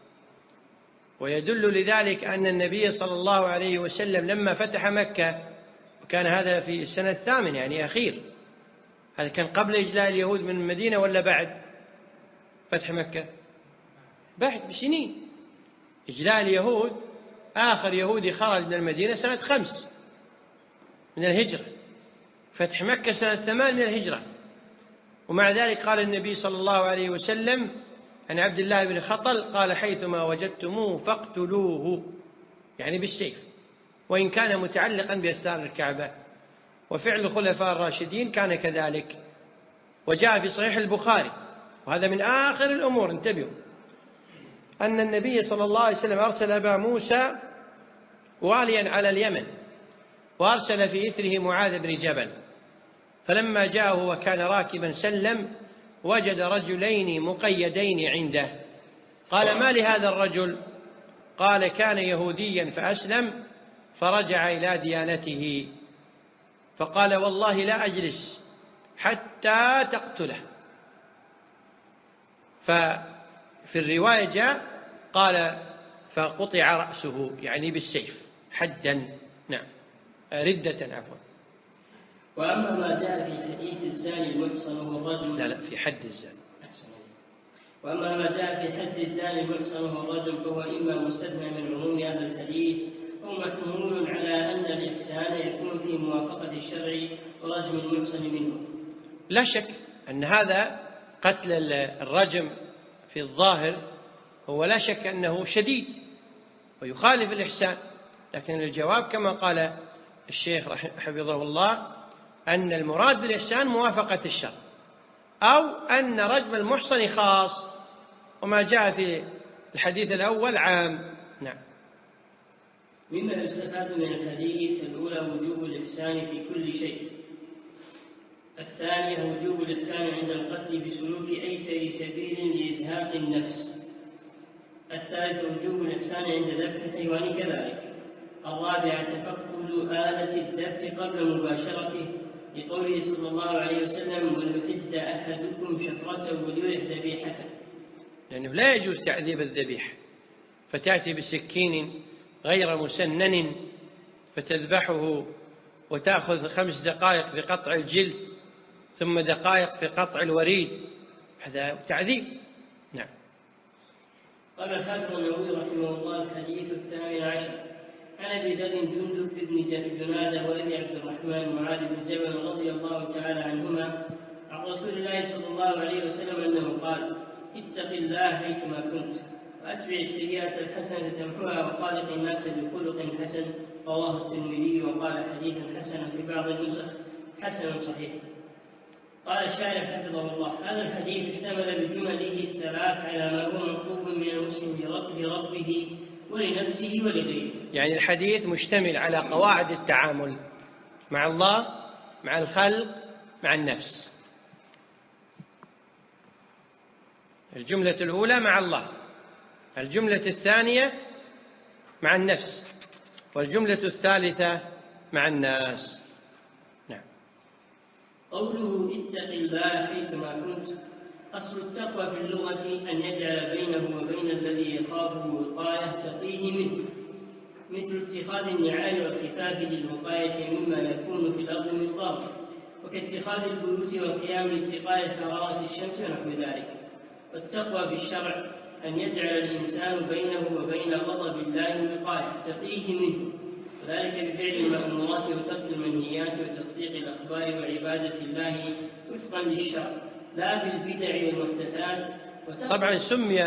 ويدل لذلك أن النبي صلى الله عليه وسلم لما فتح مكة، وكان هذا في السنة 8 يعني أخير، هذا كان قبل إجلاء اليهود من المدينة ولا بعد فتح مكة؟ بعد بسنين. إجلاء اليهود آخر يهودي خرج من المدينة سنة 5 من الهجرة، فتح مكة سنة 8 من الهجرة. ومع ذلك قال النبي صلى الله عليه وسلم عن عبد الله بن خطل قال: حيثما وجدتموه فاقتلوه، يعني بالسيف، وإن كان متعلقا بأستار الكعبة. وفعل الخلفاء الراشدين كان كذلك. وجاء في صحيح البخاري، وهذا من آخر الأمور، انتبهوا، أن النبي صلى الله عليه وسلم أرسل أبا موسى واليا على اليمن، وأرسل في إثره معاذ بن جبل. فلما جاءه وكان راكبا سلم وجد رجلين مقيدين عنده، قال: ما لهذا الرجل؟ قال: كان يهوديا فأسلم فرجع إلى ديانته. فقال: والله لا أجلس حتى تقتله. ففي الرواية جاء قال: فقطع رأسه، يعني بالسيف حدا. نعم، ردة، عفوا. وأما ما جاء في حديث الزاني المحصن وهو الرجل، لا في حد الزاني. وأما ما جاء في حد الزاني المحصن وهو الرجل فهو إما مستثنى من عموم هذا الحديث أو محمول على أن الإحسان يكون في موافقة الشرع ورجم المحصن منه. لا شك أن هذا قتل الرجم في الظاهر هو لا شك أنه شديد ويخالف الإحسان، لكن الجواب كما قال الشيخ حفظه الله أن المراد بالإحسان موافقة الشرع، أو أن رجم المحصن خاص، وما جاء في الحديث الأول عام. نعم. مما يستفاد من الحديث: الأولى وجوب الإحسان في كل شيء، الثانية وجوب الإحسان عند القتل بسلوك أيسر سبيل لإزهاق النفس، الثالثة وجوب الإحسان عند ذبح الحيوان كذلك، الرابعة تفقد آلة الذبح قبل مباشرته لقوله صلى الله عليه وسلم: وليحد أحدكم شفرته وليرح ذبيحته، لأنه لا يجوز تعذيب الذبيح، فتأتي بسكين غير مسنن فتذبحه وتأخذ 5 دقائق في قطع الجلد ثم دقائق في قطع الوريد، هذا تعذيب. نعم. قال الحافظ النووي رحمه الله: الحديث 18 عن أبي ذر جندب بن جنادة وأبي عبد الرحمن معاذ بن جبل رضي الله تعالى عنهما عن رسول الله صلى الله عليه وسلم أنه قال: اتق الله حيثما كنت وأتبع السيئة الحسنة تمحوها وخالق الناس بخلق حسن، رواه الترمذي وقال: حديث حسن في بعض النسخ حسن صحيح. قال الشاعر حفظه الله: هذا الحديث اشتمل بجمله الثلاث على ما هو مطلوب من المسلم لربه ولنفسه ولغيره. يعني الحديث مشتمل على قواعد التعامل مع الله، مع الخلق، مع النفس. الجملة الأولى مع الله، الجملة الثانية مع النفس، والجملة الثالثة مع الناس. نعم. قوله اتق الله حيثما كنت، أصل التقوى في اللغة أن يجعل بينه وبين الذي يخافه وقاية تقيه منه، مثل اتخاذ النعال والخفاف للوقاية مما يكون في الأرض من ضرر، وكاتخاذ البيوت والقيام لاتقاء حرارة الشمس ونحو ذلك. والتقوى في الشرع أن يجعل الإنسان بينه وبين غضب الله وقاية تقيه منه، وذلك بفعل المأمورات وترك المنهيات وتصديق الأخبار وعبادة الله وفقا للشرع لا بالبدع والمحدثات. طبعا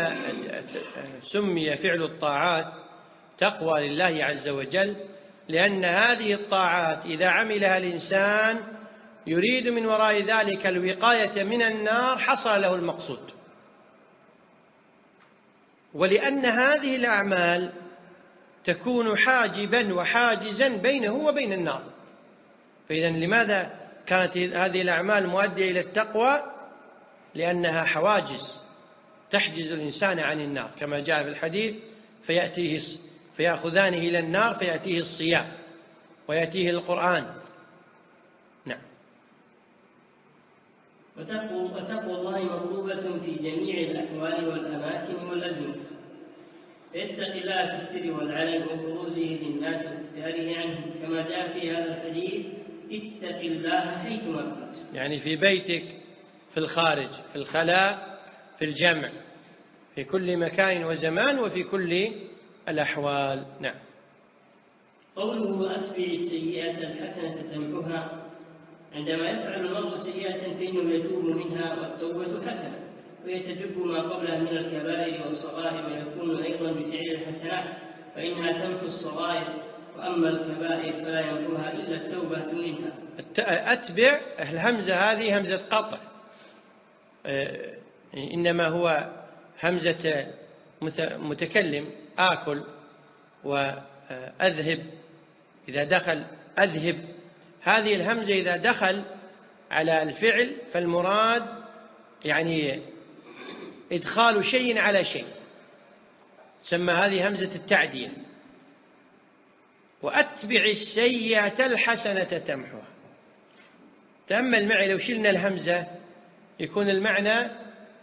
سمي فعل الطاعات تقوى لله عز وجل، لأن هذه الطاعات إذا عملها الإنسان يريد من وراء ذلك الوقاية من النار حصل له المقصود، ولأن هذه الأعمال تكون حاجبا وحاجزا بينه وبين النار. فإذا لماذا كانت هذه الأعمال مؤدية إلى التقوى؟ لأنها حواجز تحجز الإنسان عن النار، كما جاء في الحديث فيأخذانه إلى النار فيأتيه الصيام ويأتيه القرآن. نعم. وتقوى الله مطلوبة في جميع الأحوال والأماكن والأزمنة، فيتق الله في السر والعلن وبروزه للناس واستتاره عنهم، كما جاء في هذا الحديث اتق الله حيثما كنت، يعني في بيتك، في الخارج، في الخلاء، في الجمع، في كل مكان وزمان وفي كل الأحوال. نعم. قوله وأتبع السيئة الحسنة تمحها، عندما يفعل المرء سيئة فإنه يتوب منها، والتوبة حسنة ويتجب ما قبلها من الكبائر والصغائر، ويكون أيضا بفعل الحسنات فإنها تمحو الصغائر، وأما الكبائر فلا يمحوها إلا التوبة منها. أتبع الهمزة هذه همزة قطع، إنما هو همزة متكلم آكل وأذهب. إذا دخل أذهب هذه الهمزة إذا دخل على الفعل فالمراد يعني إدخال شيء على شيء، تسمى هذه همزة التعدية. وأتبع السيئة الحسنة تمحوها. تأمل معي لو شلنا الهمزة يكون المعنى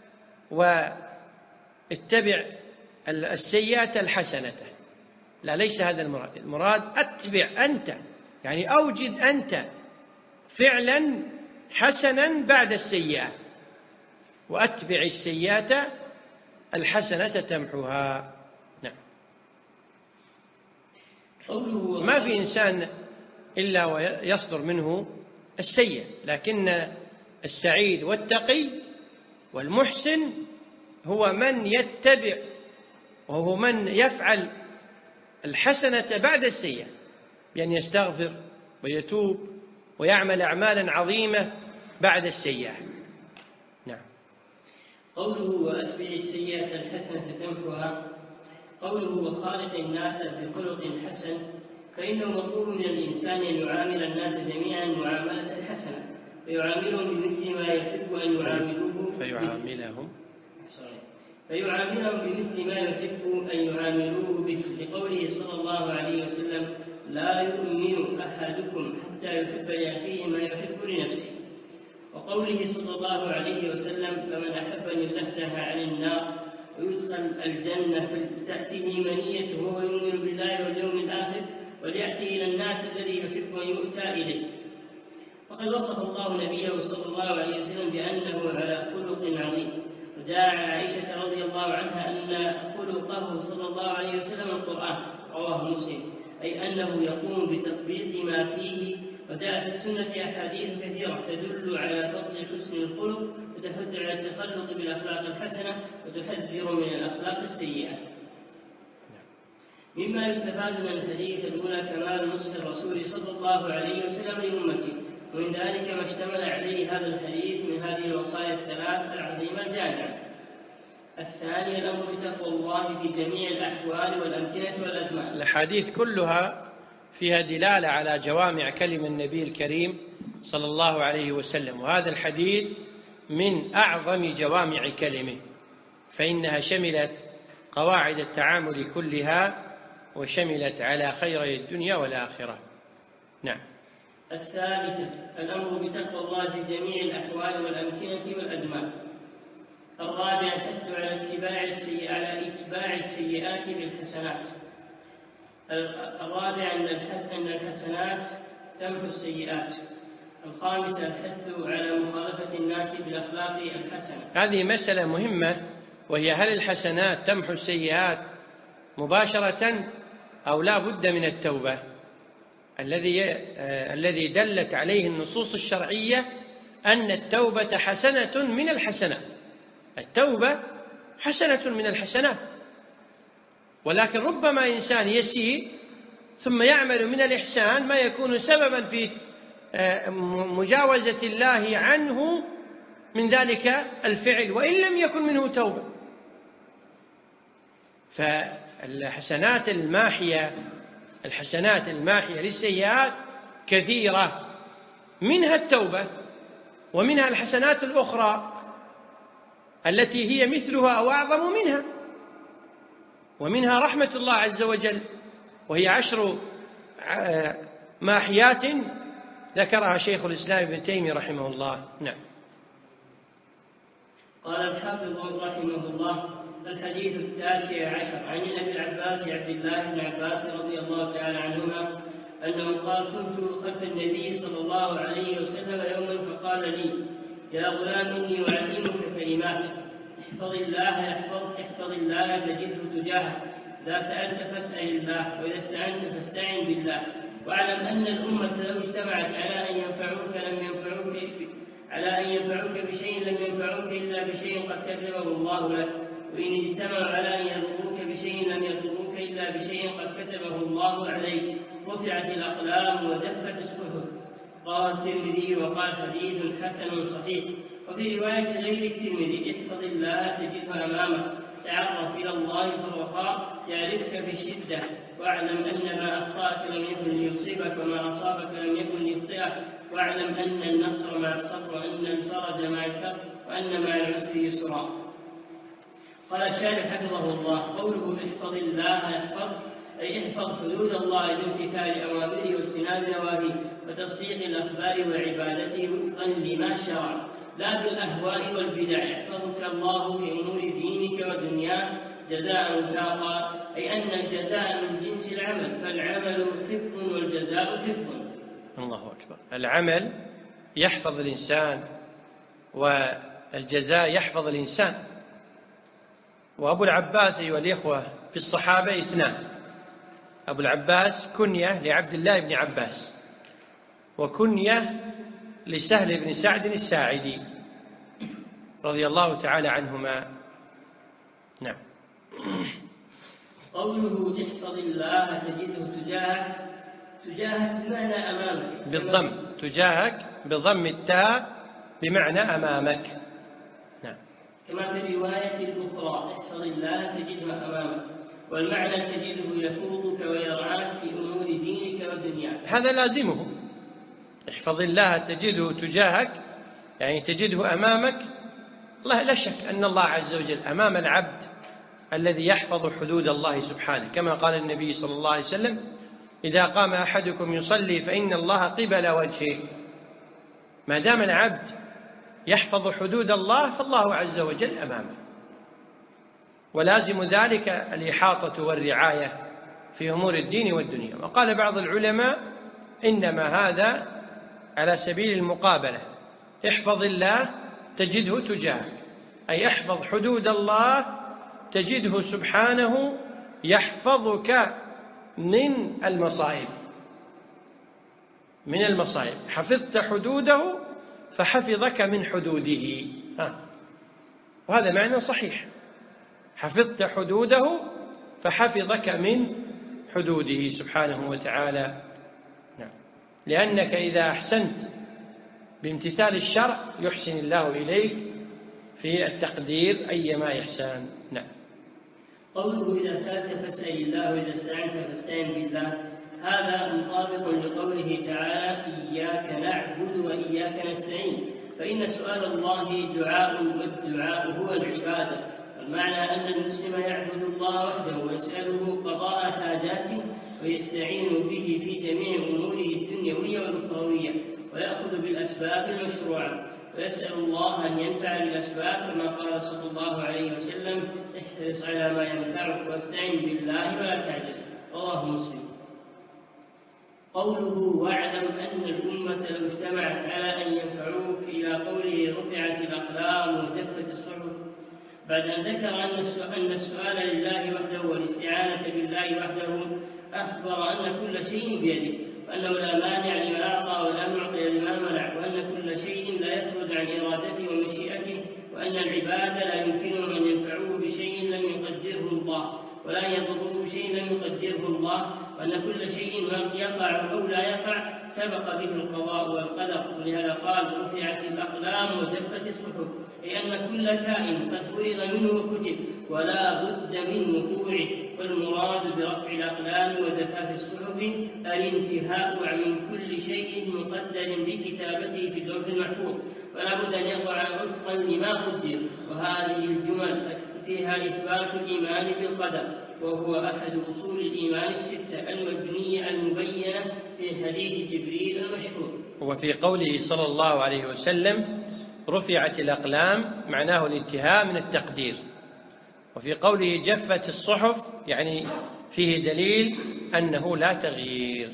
واتبع السيئة الحسنة. لا، ليس هذا المراد. المراد أتبع أنت، يعني أوجد أنت فعلا حسنا بعد السيئة، وأتبع السيئة الحسنة تمحوها. نعم. ما في إنسان إلا ويصدر منه السيء، لكن السعيد والتقي والمحسن هو من يتبع، وهو من يفعل الحسنة بعد السيئة، بأن يستغفر ويتوب ويعمل أعمالا عظيمة بعد السيئة. نعم. قوله وأتبع السيئة الحسنة تمحوها، قوله وخالق الناس بخلق حسن، فإنه مطلوب من الإنسان أن يعامل الناس جميعا معاملة حسنة، فيعاملهم بمثل ما يحب أن يعاملوه فيعاملهم بمثل ما يحب أن يعاملوه به، لقوله صلى الله عليه وسلم لا يؤمن أحدكم حتى يحب لأخيه ما يحب لنفسه. وقوله صلى الله عليه وسلم فمن أحب أن يزحزح عن النار ويدخل الجنة فلتأتيه منيته وهو يؤمن بالله واليوم الآخر وليأتي إلى الناس الذي يحب أن يؤتى إليه. وقد وصف الله نبيه صلى الله عليه وسلم بأنه على خلق عظيم، وجاء عن عائشة رضي الله عنها أن خلقه صلى الله عليه وسلم القرآن، رواه مسلم، أي أنه يقوم بتطبيق ما فيه. وجاء في السنة أحاديث كثيرة تدل على فضل حسن الخلق وتحث على التخلق بالأخلاق الحسنة وتحذر من الأخلاق السيئة. مما يستفاد من الحديث الأولى كمال نصح الرسول صلى الله عليه وسلم لأمته، ومن ذلك ما اشتمل عليه هذا الحديث من هذه الوصايا الثلاث العظيمة الجامعة. الثاني الأمر بتقوى الله في جميع الأحوال والأمكنة والأزمان. الحديث كلها فيها دلالة على جوامع كلم النبي الكريم صلى الله عليه وسلم، وهذا الحديث من أعظم جوامع كلمه، فإنها شملت قواعد التعامل كلها وشملت على خيري الدنيا والآخرة. نعم. الثالثة الأمر بتقوى الله في جميع الأحوال والأمكنة والأزمان. الرابع الحث على إتباع السيئات بالحسنات. الرابع أن الحسنات تمحو السيئات. الخامس الحث على مخالفة الناس بالأخلاق الحسنة. هذه مسألة مهمة، وهي هل الحسنات تمحو السيئات مباشرة أو لا بد من التوبة؟ الذي دلت عليه النصوص الشرعية أن التوبة حسنة من الحسنات. التوبة حسنة من الحسنات، ولكن ربما إنسان يسيء ثم يعمل من الإحسان ما يكون سببا في مجاوزة الله عنه من ذلك الفعل وإن لم يكن منه توبة. فالحسنات الماحية للسيئات كثيرة، منها التوبة ومنها الحسنات الأخرى التي هي مثلها أو أعظم منها، ومنها رحمة الله عز وجل، وهي 10 ماحيات ذكرها شيخ الإسلام ابن تيمية رحمه الله. نعم. قال الحافظ رحمه الله: الحديث 19 عن أبي العباس عبد الله بن عباس رضي الله تعالى عنهما أنه قال: كنت خلف النبي صلى الله عليه وسلم يوما فقال لي: يا غلام إني أعلمك كلمات، احفظ الله تجده تجاهك، إذا سألت فاسأل الله، وإذا استعنت فاستعن بالله، واعلم أن الأمة لو اجتمعت على أن ينفعوك بشيء لم ينفعوك إلا بشيء قد كتبه الله لك، وإن اجتمعوا على أن يضروك بشيء لم يضروك إلا بشيء قد كتبه الله عليك، رفعت الأقلام وجفت الصحف. قال الترمذي وقال: حديث حسن صحيح. وفي رواية غير الترمذي: احفظ الله تجده أمامك، تعرف إلى الله في الرخاء يعرفك في الشدة، واعلم أن ما أخطأك لم يكن ليصيبك وما أصابك لم يكن ليخطئك، واعلم أن النصر مع الصبر وأن الفرج مع الكرب وأن مع العسر يسرا. قال الشارح حفظه الله: قوله احفظ الله يحفظ، أي احفظ حدود الله بامتثال أوامره واجتناب نواهيه وتصديق الأخبار وعبادته وفقا لما شرع، لا بالأهواء والبدع. يحفظك الله في أمور دينك ودنياك جزاء وفاقا، أي أن الجزاء من جنس العمل، فالعمل حفظ والجزاء حفظ. الله أكبر. العمل يحفظ الإنسان والجزاء يحفظ الإنسان. وأبو العباس أيها الإخوة في الصحابة 2: أبو العباس كنية لعبد الله بن عباس، وكنية لسهل بن سعد الساعدي رضي الله تعالى عنهما. نعم. قوله احفظ الله تجده تجاهك، تجاهك بمعنى أمامك بالضم، تجاهك بضم التاء بمعنى أمامك. نعم. كما في الرواية الأخرى: احفظ الله تجده أمامك، والمعنى تجده يفوضك ويرعاك في أمور دينك ودنياك. هذا لازمه. احفظ الله تجده تجاهك، يعني تجده أمامك. لا شك أن الله عز وجل أمام العبد الذي يحفظ حدود الله سبحانه، كما قال النبي صلى الله عليه وسلم: إذا قام أحدكم يصلي فإن الله قبل وجهه. ما دام العبد يحفظ حدود الله فالله عز وجل أمامه، ولازم ذلك الإحاطة والرعاية في أمور الدين والدنيا. وقال بعض العلماء: إنما هذا على سبيل المقابلة، احفظ الله تجده تجاهك، أي احفظ حدود الله تجده سبحانه يحفظك من المصائب. حفظت حدوده فحفظك من حدوده. وهذا معنى صحيح، حفظت حدوده فحفظك من حدوده سبحانه وتعالى. نعم. لأنك إذا أحسنت بامتثال الشرع يحسن الله إليك في التقدير أيما إحسان. نعم. قوله إذا سألت فاسأل الله وإذا استعنت فاستعن بالله، هذا مطابق لقوله تعالى: إياك نعبد وإياك نستعين، فإن سؤال الله دعاء، والدعاء هو العبادة. والمعنى أن المسلم يعبد الله وحده ويسأله قضاء حاجاته ويستعين به في جميع أموره الدنيوية والأخروية، ويأخذ بالأسباب المشروعة، ويسأل الله أن ينفع بالأسباب كما قال صلى الله عليه وسلم: احرص على ما ينفعك واستعن بالله ولا تعجز. رواه مسلم. قوله: واعلم أن الأمة لو اجتمعت على أن ينفعوك، إلى قوله: رفعت الأقلام وجفت الصحف، بعد أن ذكر أن السؤال لله وحده والاستعانة بالله وحده، أخبر أن كل شيء بيده، وأنه لا مانع لما أعطى ولا معطي لما منع، وأن كل شيء لا يخرج عن إرادته ومشيئته، وأن العباد لا يمكنهم أن ينفعوه بشيء لم يقدره الله ولا يضروه بشيء لم يقدره الله، وأن كل شيء يقع أو لا يقع سبق به القضاء والقدر. ولهذا قال: رفعت الأقلام وجفت الصحف، أي أن كل كائن قد فرغ منه وكتب ولا بد من وقوعه. والمراد برفع الأقلام وجفاف الصحف الانتهاء من كل شيء مقدر بكتابته في اللوح المحفوظ، ولا بد أن يقع وفقا لما قدر. وهذه الجمل فيها إثبات الإيمان بالقدر، وهو أحد أصول الإيمان الستة المبنية المبينة في حديث جبريل المشهور. وفي قوله صلى الله عليه وسلم: رفعت الأقلام، معناه الانتهاء من التقدير. وفي قوله: جفت الصحف، يعني فيه دليل أنه لا تغيير.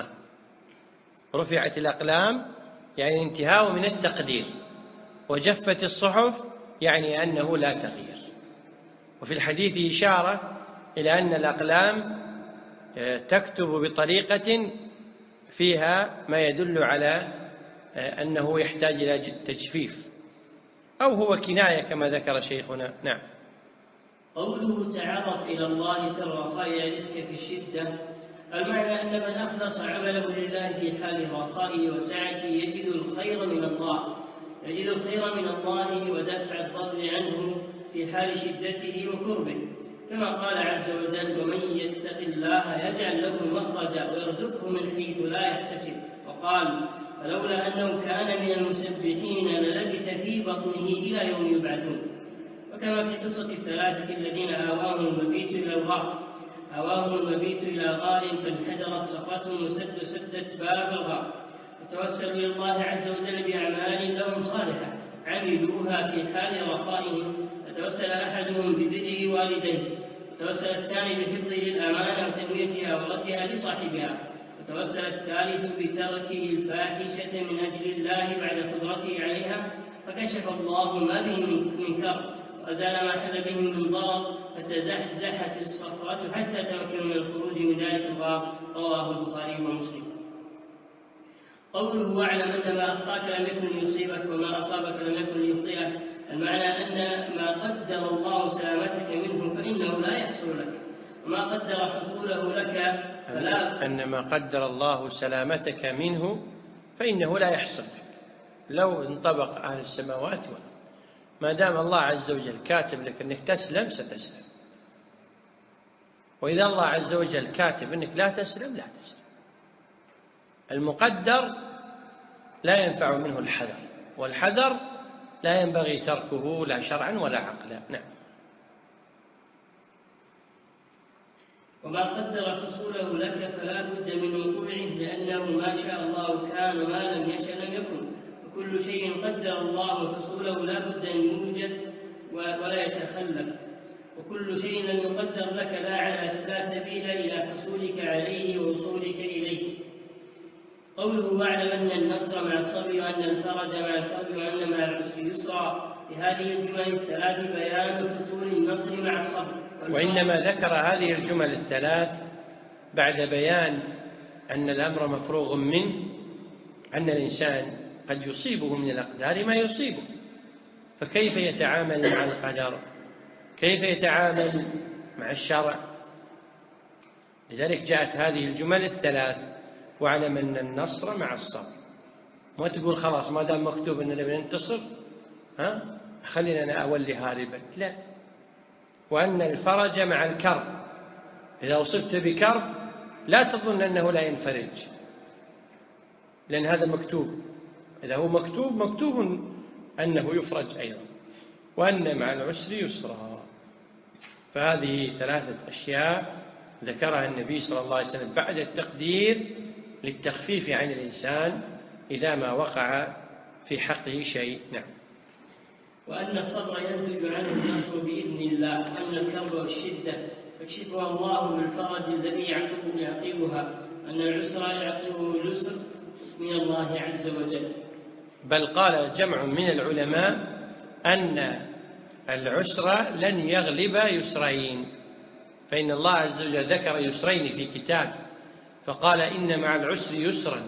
رفعت الأقلام يعني انتهاء من التقدير، وجفت الصحف يعني أنه لا تغيير. وفي الحديث إشارة إلى أن الأقلام تكتب بطريقة فيها ما يدل على أنه يحتاج إلى تجفيف، أو هو كناية كما ذكر شيخنا. نعم. قوله: تعرف إلى الله في الرخاء يعرفك في الشدة، المعنى أن من أخلص عمله لله في حال رخائه وسعته يجد الخير من الله، ودفع الضر عنه في حال شدته وكربه، كما قال عز وجل: ومن يتق الله يجعل له مخرجا ويرزقه من حيث لا يحتسب. وقال: فلولا أنه كان من المسبحين للبث في بطنه إلى يوم يبعثون. وكما في قصة الثلاثة الذين آواهم المبيت إلى غار فانحدرت صخرة وسدت باب الغار، وتوسلوا إلى الله عز وجل بأعمال لهم صالحة عملوها في حال رخائهم، فتوسل أحدهم ببره والديه، وتوسل الثاني بحفظه للأمانة وتنميتها وردها لصاحبها، وتوسل الثالث بتركه الفاحشة من أجل الله بعد قدرته عليها، فكشف الله ما به من كرب وأزال ما حل بهم من ضرر، فتزحزحت الصخرة حتى تمكنوا من الخروج من ذلك الغار. رواه البخاري ومسلم. قوله: واعلم أن ما أخطأك لم يكن ليصيبك وما أصابك لم يكن ليخطئك، المعنى أن ما قدر الله سلامتك منه فإنه لا يحصل لك، وما قدر حصوله لك أن ما قدر الله سلامتك منه فإنه لا يحصل لك. لو انطبق أهل السماوات والأرض، ما دام الله عز وجل كاتب لك أنك تسلم ستسلم، وإذا الله عز وجل كاتب أنك لا تسلم لا تسلم. المقدر لا ينفع منه الحذر، والحذر لا ينبغي تركه لا شرعا ولا عقلا. نعم. وما قدر حصوله لك فلا بد من وقوعه، لأنه ما شاء الله كان وما لم يشأ لم يكن، وكل شيء قدر الله حصوله لا بد أن يوجد ولا يتخلف، وكل شيء لم يقدر لك لا سبيل إلى حصولك عليه ووصولك إليه. قوله: واعلم أن النصر مع الصبر، وأن الفرج مع الكرب، وأن مع العسر يسرا، بهذه الجمل الثلاث بيان حصول النصر مع الصبر. وإنما ذكر هذه الجمل الثلاث بعد بيان أن الأمر مفروغ منه، أن الإنسان قد يصيبه من الأقدار ما يصيبه، فكيف يتعامل مع القدر؟ كيف يتعامل مع الشرع؟ لذلك جاءت هذه الجمل الثلاث: واعلم أن النصر مع الصبر. ما تقول خلاص ما دام مكتوب أننا بننتصر خلينا أنا أولي هاربا، لا. وأن الفرج مع الكرب، إذا أصبت بكرب لا تظن أنه لا ينفرج، لأن هذا مكتوب، إذا هو مكتوب أنه يفرج أيضا. وأن مع العسر يسرا. فهذه ثلاثة أشياء ذكرها النبي صلى الله عليه وسلم بعد التقدير للتخفيف عن الإنسان إذا ما وقع في حقه شيء. نعم. وأن الصبر ينتج عنه النصر بإذن الله، وأن الكرب والشدة يكشفها الله بالفرج الذي يعقبها، أن العسر يعقبه اليسر من الله عز وجل. بل قال جمع من العلماء أن العسر لن يغلب يسرين، فإن الله عز وجل ذكر يسرين في كتاب فقال إن مع العسر يسرا،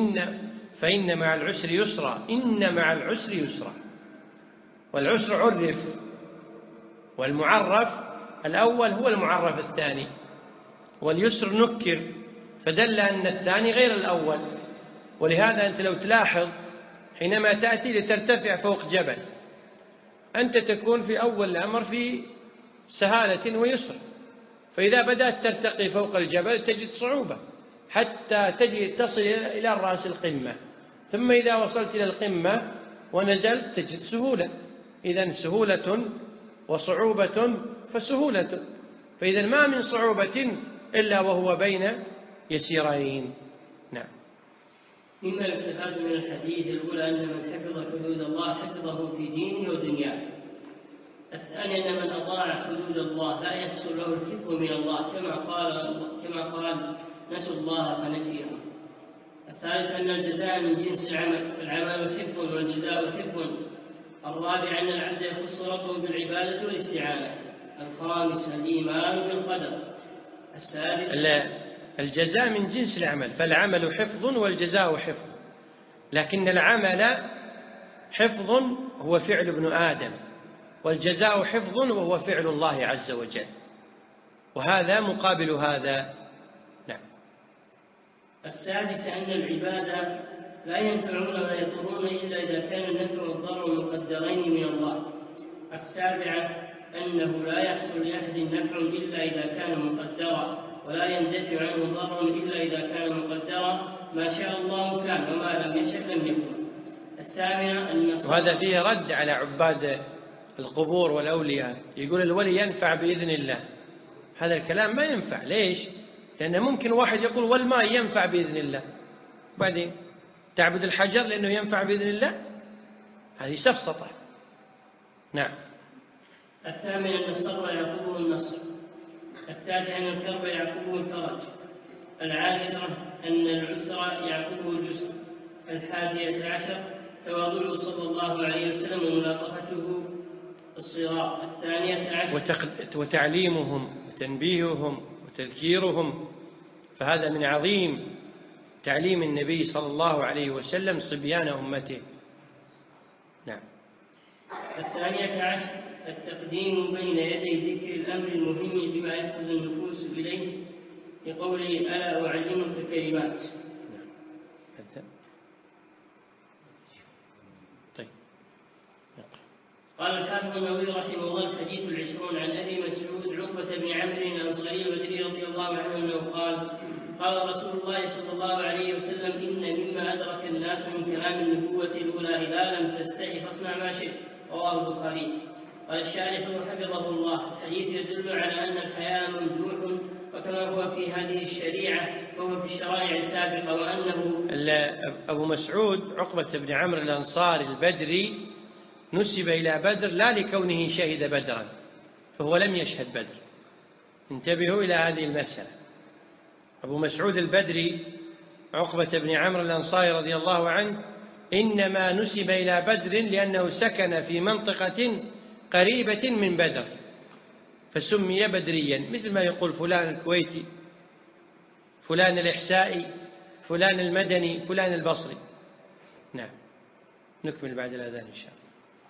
فإن مع العسر يسرا، إن مع العسر يسرا. والعسر عرف، والمعرف الأول هو المعرف الثاني، واليسر نكر فدل أن الثاني غير الأول. ولهذا أنت لو تلاحظ حينما تأتي لترتفع فوق جبل أنت تكون في أول الأمر في سهالة ويسر، فإذا بدأت ترتقي فوق الجبل تجد صعوبة حتى تصل إلى رأس القمة، ثم إذا وصلت إلى القمة ونزلت تجد سهولة. إذن سهولة وصعوبة فسهولة، فإذا ما من صعوبة إلا وهو بين يسيرين. نعم. مما يستفاد من الحديث الأولى أن من حفظ حدود الله حفظه في دينه ودنياه. الثاني أن من أضاع حدود الله لا يحصل له الحفظ من الله، كما قال نسوا الله فنسيهم. الثالث أن الجزاء من جنس العمل حفظ والجزاء حفظ. الرابع أن العبد يخص ربه بالعبادة والاستعانة. الخامس الإيمان بالقدر. السادس الجزاء من جنس العمل، فالعمل حفظ والجزاء حفظ، لكن العمل حفظ هو فعل ابن آدم، والجزاء حفظ وهو فعل الله عز وجل، وهذا مقابل هذا. نعم. السادس أن العبادة لا ينفعون ولا يضرون إلا إذا كان النفع والضر مقدرين من الله. السابعة أنه لا يحصل لأحد نفع إلا إذا كان مقدرا، ولا يندفع عنه ضر إلا إذا كان مقدرا، ما شاء الله كان وما لم يشأ لم يكن. الثامنة أن وهذا فيه رد على عباد القبور والأولياء، يقول الولي ينفع بإذن الله. هذا الكلام ما ينفع. ليش؟ لأن ممكن واحد يقول والماء ينفع بإذن الله، بعدين تعبد الحجر لأنه ينفع بإذن الله، هذه سفسطة. نعم. الثامن أن الصبر يعقبه النصر. التاسع أن الكرب يعقبه الفرج. العاشرة أن العسر يعقبه اليسر. 11 تواضعه صلى الله عليه وسلم وملاطفته الصغار. 12 وتعليمهم وتنبيههم وتذكيرهم، فهذا من عظيم تعليم النبي صلى الله عليه وسلم صبيان أمته. نعم. 12 التقديم بين يدي ذكر الأمر المهم بما يحفظ النفوس إليه، لقوله ألا أعلمك كلمات. طيب. قال الحافظ النووي رحمه الله: الحديث 20 عن أبي مسعود عقبة بن عمرو الأنصاري البدري رضي الله عنه أنه قال رسول الله صلى الله عليه وسلم: إن مما أدرك الناس من كلام النبوة الأولى إذا لم تستحي فاصنع ما شئت. رواه البخاري. قال الشارح حفظه الله: الحديث يدل على أن الحياء ممدوح، وكما هو في هذه الشريعة فهو في الشرائع السابقة، وأنه أبو مسعود عقبة بن عمرو الأنصاري البدري نسب إلى بدر لا لكونه شهد بدرا، فهو لم يشهد بدر. انتبهوا إلى هذه المسألة. أبو مسعود البدري عقبة بن عمرو الأنصاري رضي الله عنه إنما نسب إلى بدر لأنه سكن في منطقة قريبة من بدر فسمي بدريا، مثل ما يقول فلان الكويتي، فلان الإحسائي، فلان المدني، فلان البصري. نعم. نكمل بعد الأذان إن شاء الله.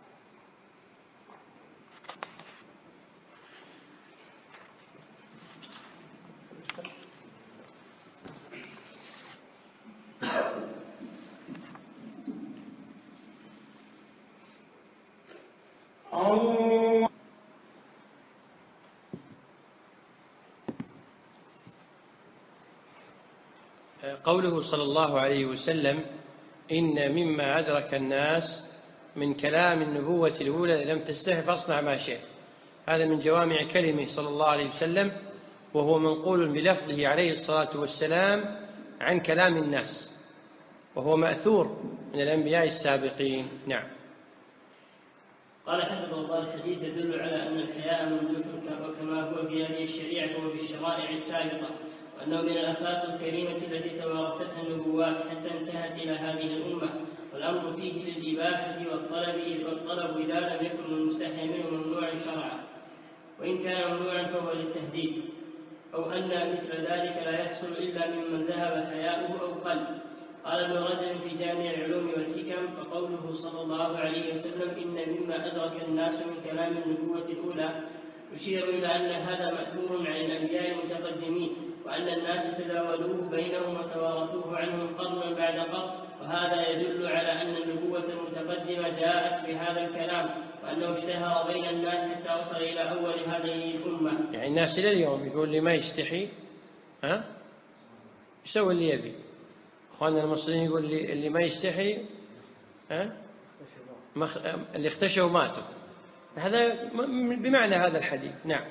قوله صلى الله عليه وسلم: إن مما أدرك الناس من كلام النبوة الأولى لم تستحي فاصنع ما شئت، هذا من جوامع كلمه صلى الله عليه وسلم، وهو منقول بلفظه عليه الصلاة والسلام عن كلام الناس. وهو مأثور من الأنبياء السابقين. نعم. قال حفظه الله: الحديث يدل على أن الحياء ممدوح كما هو في هذه الشريعة وفي الشرائع السابقة، وأنه من الأخلاق الكريمة التي توارثتها النبوات حتى انتهت إلى هذه الأمة، والأمر فيه للإباحة والطلب إذا لم يكن المستحي منه ممنوعا شرعا، وإن كان ممنوعا فهو للتهديد، أو أن مثل ذلك لا يحصل إلا ممن ذهب حياؤه أو قل. قال ابن رجب في جامع العلوم والحكم: فقوله صلى الله عليه وسلم إن مما أدرك الناس من كلام النبوة الأولى يشير إلى أن هذا مأثور عن الأنبياء المتقدمين، وأن الناس تداولوه بينهم وتوارثوه عنهم قرنا بعد قرن، وهذا يدل على أن النبوة المتقدمة جاءت بهذا الكلام، وأنه اشتهر بين الناس حتى وصل إلى أول هذه الأمة. يعني الناس إلى اليوم يقول لي ما يستحي يسوي اللي يبي. أخواننا المصريين يقول لي اللي ما يستحي اللي اختشوا ماتوا. هذا بمعنى هذا الحديث. نعم.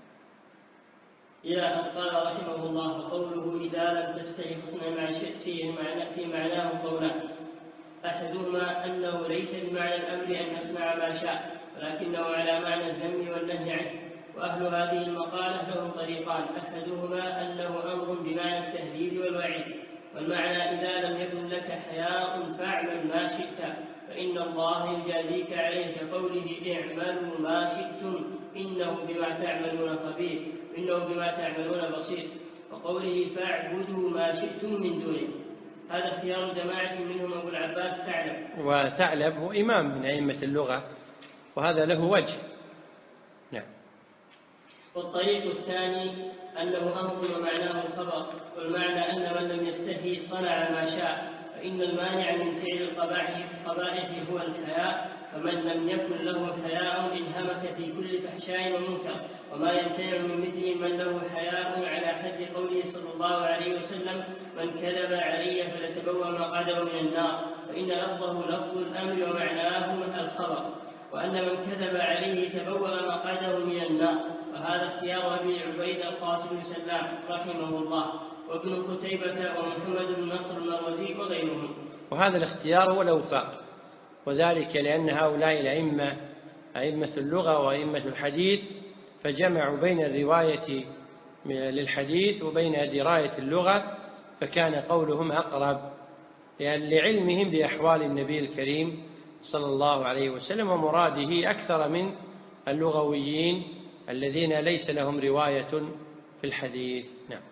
إلى أن قال رحمه الله: قوله إذا لم تستحي فاصنع ما شئت في معناه قولان: أحدهما أنه ليس بمعنى الأمر أن يصنع ما شاء، ولكنه على معنى الذم والنهي عنه. وأهل هذه المقالة لهم طريقان: أحدهما أنه أمر بمعنى التهديد والوعيد، والمعنى إذا لم يكن لك حياء فاعمل ما شئت فإن الله يجازيك عليه، كقوله اعملوا ما شئتم إنه بما تعملون خبير، إنه بما تعملون بصير، وقوله فاعبدوا ما شئتم من دونه. هذا اختيار جماعة منهم أبو العباس ثعلب. وثعلب هو إمام من أئمة اللغة، وهذا له وجه. نعم. والطريق الثاني أنه أمر ومعناه الخبر، والمعنى أن من لم يستحي صنع ما شاء، فإن المانع من فعل القبائح هو الحياء، فمن لم يكن له حياء انهمك في كل فحشاء ومنكر، وما يمتنع من مثل من له حياء على حد قوله صلى الله عليه وسلم: من كذب علي فليتبوأ مقعده من النار، فإن لفظه لفظ الأمر ومعناه الخبر، وأن من كذب عليه تبوأ مقعده من النار. وهذا اختيار أبي عبيد القاسم بن سلام رحمه الله، وابن قتيبة ومحمد بن نصر المروزي وغيرهم. وهذا الاختيار هو الأوفاق، وذلك لأن هؤلاء الأئمة أئمة اللغة وأئمة الحديث، فجمعوا بين الرواية للحديث وبين دراية اللغة، فكان قولهم أقرب لعلمهم بأحوال النبي الكريم صلى الله عليه وسلم ومراده أكثر من اللغويين الذين ليس لهم رواية في الحديث. نعم.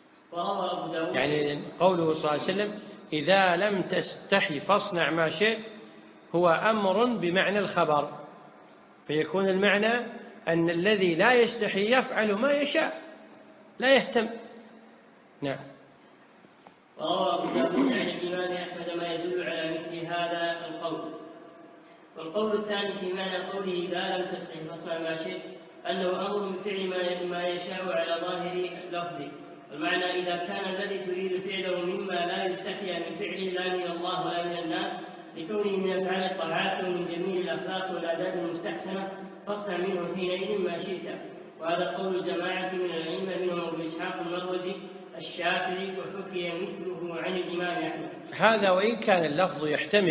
يعني قوله صلى الله عليه وسلم إذا لم تستحي فاصنع ما شئت هو أمر بمعنى الخبر، فيكون المعنى أن الذي لا يستحي يفعل ما يشاء لا يهتم. نعم. وروى أبو داود عن الإمام أحمد ما يدل على مثل هذا القول. والقول الثاني في معنى قوله إذا لم تستحي فاصنع ما شئت أنه أمر بفعل ما يشاء على ظاهر لفظه، والمعنى إذا كان الذي تريد فعله مما لا يستحي من فعله لا من الله ولا من الناس، لكونه من أفعال الطاعات ومن جميل الأخلاق والآداب المستحسنة، فاصنع منه حينئذ ما شئت. وهذا قول جماعة من الأئمة منهم أبو إسحاق المروزي الشافعي، وحكي مثله عن الإمام أحمد. هذا وإن كان اللفظ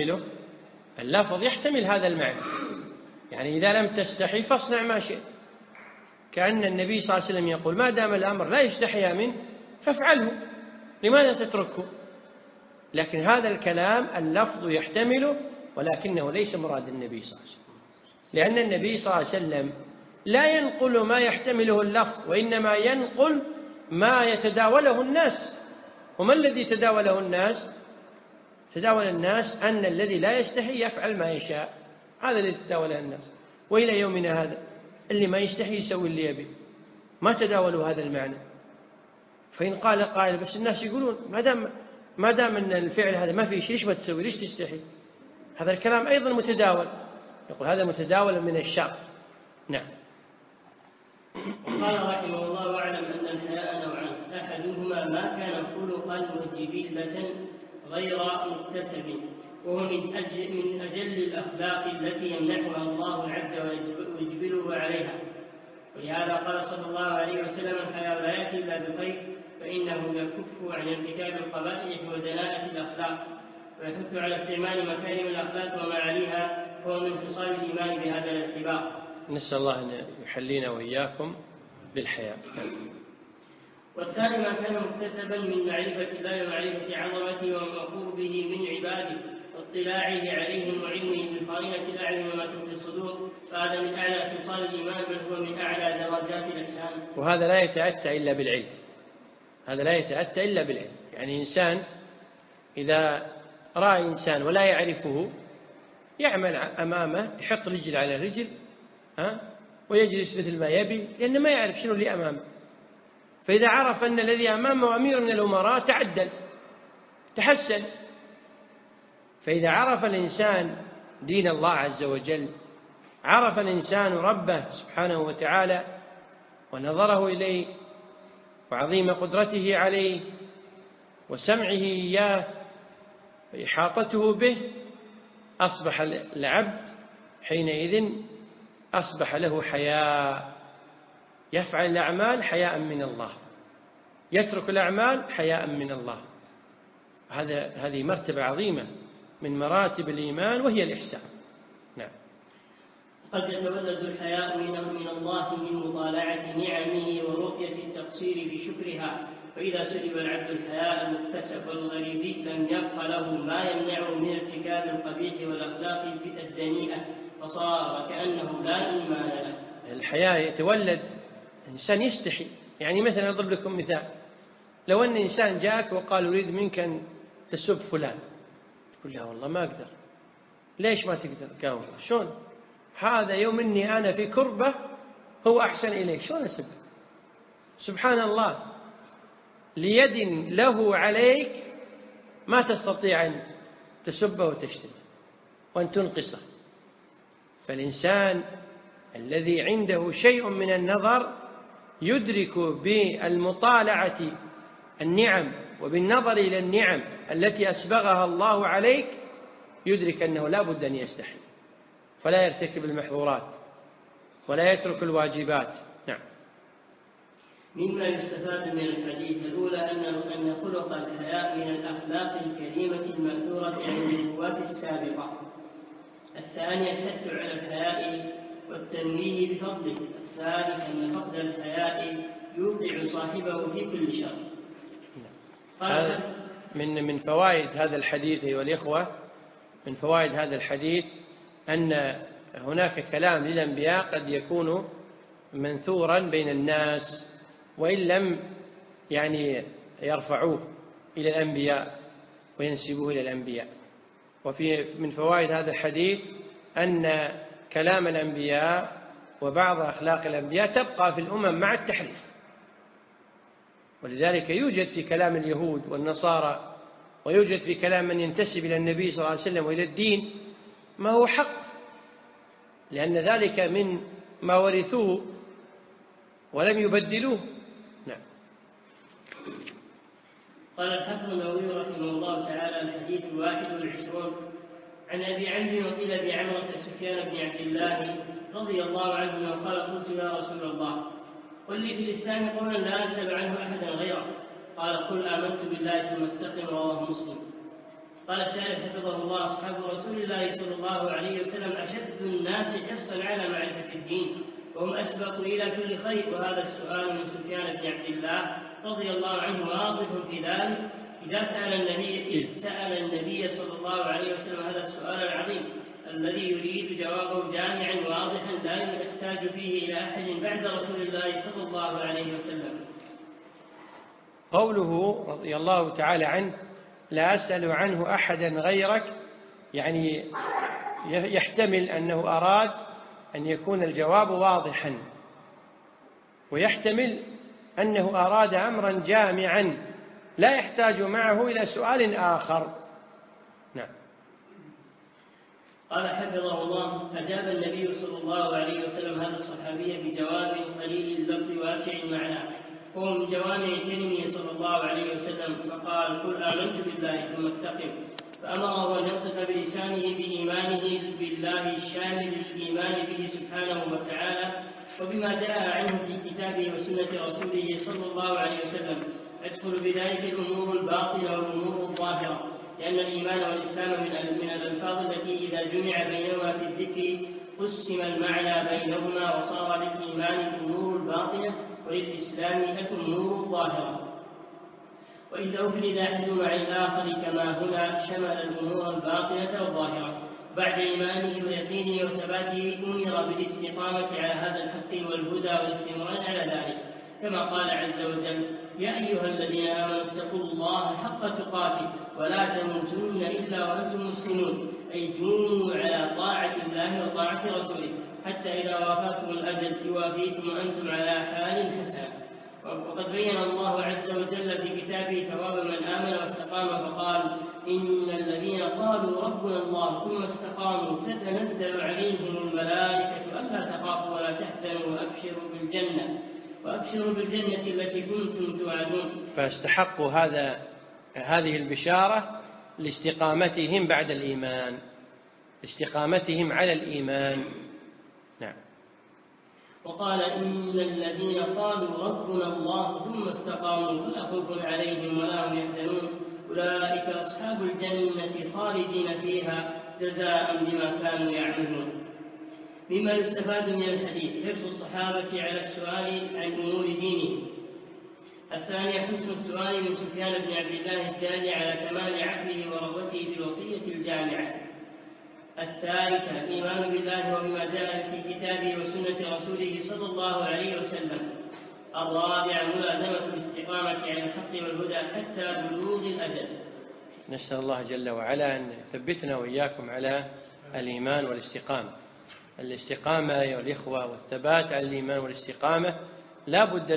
يحتمل هذا المعنى، يعني إذا لم تستحي فاصنع ما شئت، كأن النبي صلى الله عليه وسلم يقول ما دام الأمر لا يستحي منه فافعله، لماذا تتركه؟ لكن هذا الكلام اللفظ يحتمله، ولكنه ليس مراد النبي صلى الله عليه وسلم، لأن النبي صلى الله عليه وسلم لا ينقل ما يحتمله اللفظ، وإنما ينقل ما يتداوله الناس. وما الذي تداوله الناس؟ تداول الناس أن الذي لا يستحي يفعل ما يشاء، هذا الذي تداوله الناس. وإلى يومنا هذا اللي ما يستحي يسوي اللي يبي، ما تداولوا هذا المعنى. فإن قال قائل بس الناس يقولون ما دام أن الفعل هذا ما فيه شيء ليش ما تسوي، ليش تستحي؟ هذا الكلام أيضا متداول، يقول هذا متداول من الشر. نعم. وقال رحمه الله واعلم أن الحياء نوعان: أحدهما ما كان خلقا وجبلة غير مكتسب، وهو من أجل الأخلاق التي يمنحها الله العبد ويجبله عليها. ولهذا قال صلى الله عليه وسلم: الحياء لا يأتي إلا بخير، فإنه يكف عن ارتكاب القبائح ودناءة الأخلاق. ويحث على استعمال مكارم الأخلاق ومعاليها، هو من خصال الإيمان بهذا الاعتبار. نسأل الله أن يحلينا وإياكم بالحياء. والثاني ما كان مكتسبا من معرفة الله ومعرفة عظمته ومغفور به من عباده واطلاعه عليهم وعلمه بخائنة الأعين وما تخفي الصدور، فهذا من أعلى خصال الإيمان، بل هو من أعلى درجات الإحسان. وهذا لا يتأتى إلا بالعلم، هذا لا يتأتى إلا بالعلم. يعني إنسان إذا رأى إنسان ولا يعرفه يعمل أمامه، يحط رجل على رجل ويجلس مثل ما يبي، لأنه ما يعرف شنو اللي أمامه. فإذا عرف أن الذي أمامه أمير من الأمراء تعدل تحسن. فإذا عرف الإنسان دين الله عز وجل، عرف الإنسان ربه سبحانه وتعالى ونظره إليه وعظيم قدرته عليه وسمعه إياه وإحاطته به، أصبح العبد حينئذ أصبح له حياء، يفعل الأعمال حياء من الله، يترك الأعمال حياء من الله. هذه مرتبة عظيمة من مراتب الإيمان، وهي الإحسان. نعم. قد يتولد الحياء من الله من مطالعة نعمه ورؤية التقصير بشكرها، فإذا سلب العبد الحياء المكتسب والغريزي لم يبق له ما يمنعه من ارتكاب القبيح والأخلاق الدنيئة، فصار كأنه لا إيمان له. الحياء يتولد إنسان يستحي. يعني مثلا أضرب لكم مثال، لو أن إنسان جاءك وقال أريد منك أن تسب فلان، تقول له والله ما أقدر. ليش ما تقدر؟ قال والله شلون هذا يوم إني أنا في كربة هو أحسن إليك، شلون أسب؟ سبحان الله، ليد له عليك ما تستطيع أن تسبه وتشتمه وأن تنقصه. فالإنسان الذي عنده شيء من النظر يدرك بالمطالعة النعم وبالنظر إلى النعم التي أسبغها الله عليك، يدرك أنه لا بد أن يستحي، فلا يرتكب المحظورات ولا يترك الواجبات. نعم. مما يستفاد من الحديث الأولى أن خلق الحياء من الأخلاق الكريمة المأثورة عن النبوات السابقة. الثاني الحث على الحياء والتنويه بفضله. الثالث أن فقد الحياء يوقع صاحبه في كل شر. من فوائد هذا الحديث أيها الإخوة، من فوائد هذا الحديث أن هناك كلام للأنبياء قد يكون منثورا بين الناس وإن لم يرفعوه إلى الأنبياء وينسبوه إلى الأنبياء. من فوائد هذا الحديث أن كلام الأنبياء وبعض أخلاق الأنبياء تبقى في الأمم مع التحريف، ولذلك يوجد في كلام اليهود والنصارى ويوجد في كلام من ينتسب إلى النبي صلى الله عليه وسلم وإلى الدين ما هو حق، لأن ذلك من ما ورثوه ولم يبدلوه. نعم. قال الحافظ النووي رحمه الله تعالى: الحديث 21 عن أبي عمرو وقيل أبي عمرة سفيان بن عبد الله رضي الله عنه قال: قلت يا رسول الله قل لي في الإسلام قولا لا أسأل عنه أحدا غيره. قال: قل آمنت بالله ثم استقم. رواه مسلم. قال الشارح حفظه الله: أصحاب رسول الله صلى الله عليه وسلم أشد الناس حرصا على معرفة الدين، وهم أسبق إلى كل خير. وهذا السؤال من سفيان بن عبد الله رضي الله عنه واضح في ذلك إذ سأل النبي صلى الله عليه وسلم هذا السؤال العظيم الذي يريد جوابه جامعا واضحا لا يحتاج فيه إلى أحد بعد رسول الله صلى الله عليه وسلم. قوله رضي الله تعالى عنه: لا أسأل عنه أحدا غيرك، يعني يحتمل أنه أراد أن يكون الجواب واضحا، ويحتمل أنه أراد أمرا جامعا لا يحتاج معه إلى سؤال آخر. نعم. قال حفظه الله: أجاب النبي صلى الله عليه وسلم هذا الصحابي بجواب قليل اللفظ واسع المعنى، وهو من جوامع كلمه صلى الله عليه وسلم، فقال: قل آمنت بالله ثم استقم. فأمره أن ينطق بلسانه بإيمانه بالله الشامل للإيمان به سبحانه وتعالى وبما جاء عنه في كتابه وسنة رسوله صلى الله عليه وسلم، يدخل بذلك الأمور الباطنة والأمور الظاهرة، لأن الإيمان والإسلام من الألفاظ التي إذا جمع بينهما في الذكر قسم المعنى بينهما وصار للإيمان الأمور الباطنة وللإسلام الأمور الظاهرة. وإذا أفرد أحدهما عن الآخر كما هنا شمل الأمور الباطنة والظاهرة. بعد إيمانه ويقينه وثباته أمر بالاستقامة على هذا الحق والهدى والاستمرار على ذلك، كما قال عز وجل: يا أيها الذين آمنوا اتقوا الله حق تقاته ولا تموتن إلا وأنتم مسلمون، أي دوموا على طاعة الله وطاعة رسوله حتى إذا وافاكم الأجل يوافيكم وأنتم على حال حسنة. وقد بين الله عز وجل في كتابه ثواب من آمن واستقام فقال: إن الذين قالوا ربنا الله ثم استقاموا تتنزل عليهم الملائكة ألا تخافوا ولا تحزنوا وأبشروا بالجنة التي كنتم توعدون. فاستحقوا هذه البشارة لاستقامتهم بعد الإيمان، استقامتهم على الإيمان. نعم. وقال: إن الذين قالوا ربنا الله ثم استقاموا فلا خوف عليهم ولا هم يحزنون أولئك أصحاب الجنة خالدين فيها جزاء بما كانوا يعملون. مما يستفاد من الحديث حرص الصحابة على السؤال عن أمور دينهم. الثانية حسن السؤال من سفيان بن عبد الله الدالي على كمال عقله ورغبته في الوصية الجامعة. الثالثة الإيمان بالله وبما جاء في كتابه وسنة رسوله صلى الله عليه وسلم. الرابعة ملازمة الاستقامة على الحق والهدى حتى بلوغ الأجل. نسأل الله جل وعلا أن يثبتنا وإياكم على الإيمان والاستقامة. الاستقامة أيها الإخوة والثبات على الإيمان والاستقامة لا بد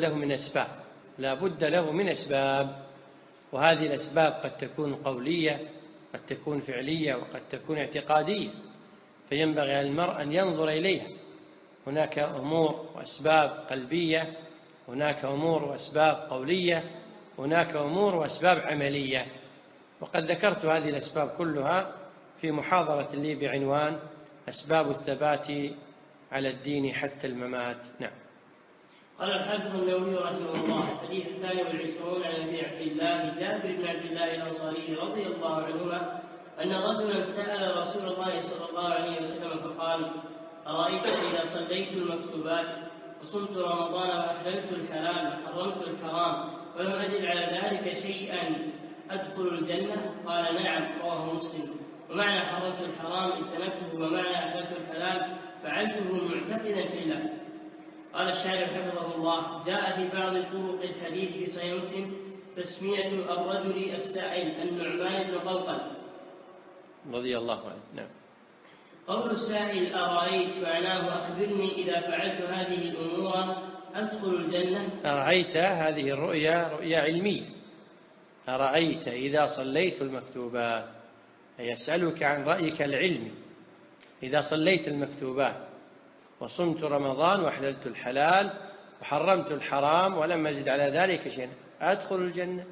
له من أسباب، وهذه الأسباب قد تكون قولية، قد تكون فعلية، وقد تكون اعتقادية، فينبغي على المرء أن ينظر إليها. هناك أمور وأسباب قلبية، هناك أمور وأسباب قولية، هناك أمور وأسباب عملية، وقد ذكرت هذه الأسباب كلها في محاضرة لي بعنوان أسباب الثبات على الدين حتى الممات. نعم. قال الحافظ النووي رحمه الله: الحديث 22 عن أبي عبد الله جابر بن عبد الله الأنصاري رضي الله عنهما أن رجلا سأل رسول الله صلى الله عليه وسلم فقال: أرأيت إذا صليت المكتوبات وصمت رمضان وأحللت الحلال وحرمت الحرام ولم أجد على ذلك شيئا أدخل الجنة؟ قال: نعم. رواه مسلم. ومعنى حرمت الحرام اجتنبته، ومعنى أحللت الحلال فعلته معتقدا في الله. قال الشاعر حفظه الله: جاء في بعض طرق الحديث في صحيح مسلم تسمية الرجل السائل النعمان بن قوقل رضي الله عنه. نعم. قول السائل أرأيت معناه أخبرني إذا فعلت هذه الأمور أدخل الجنة. أرأيت هذه الرؤيا رؤيا علمية. أرأيت إذا صليت المكتوبات، يسألك عن رأيك العلمي. إذا صليت المكتوبات وصمت رمضان وأحللت الحلال وحرمت الحرام ولم أزد على ذلك شيئا أدخل الجنة.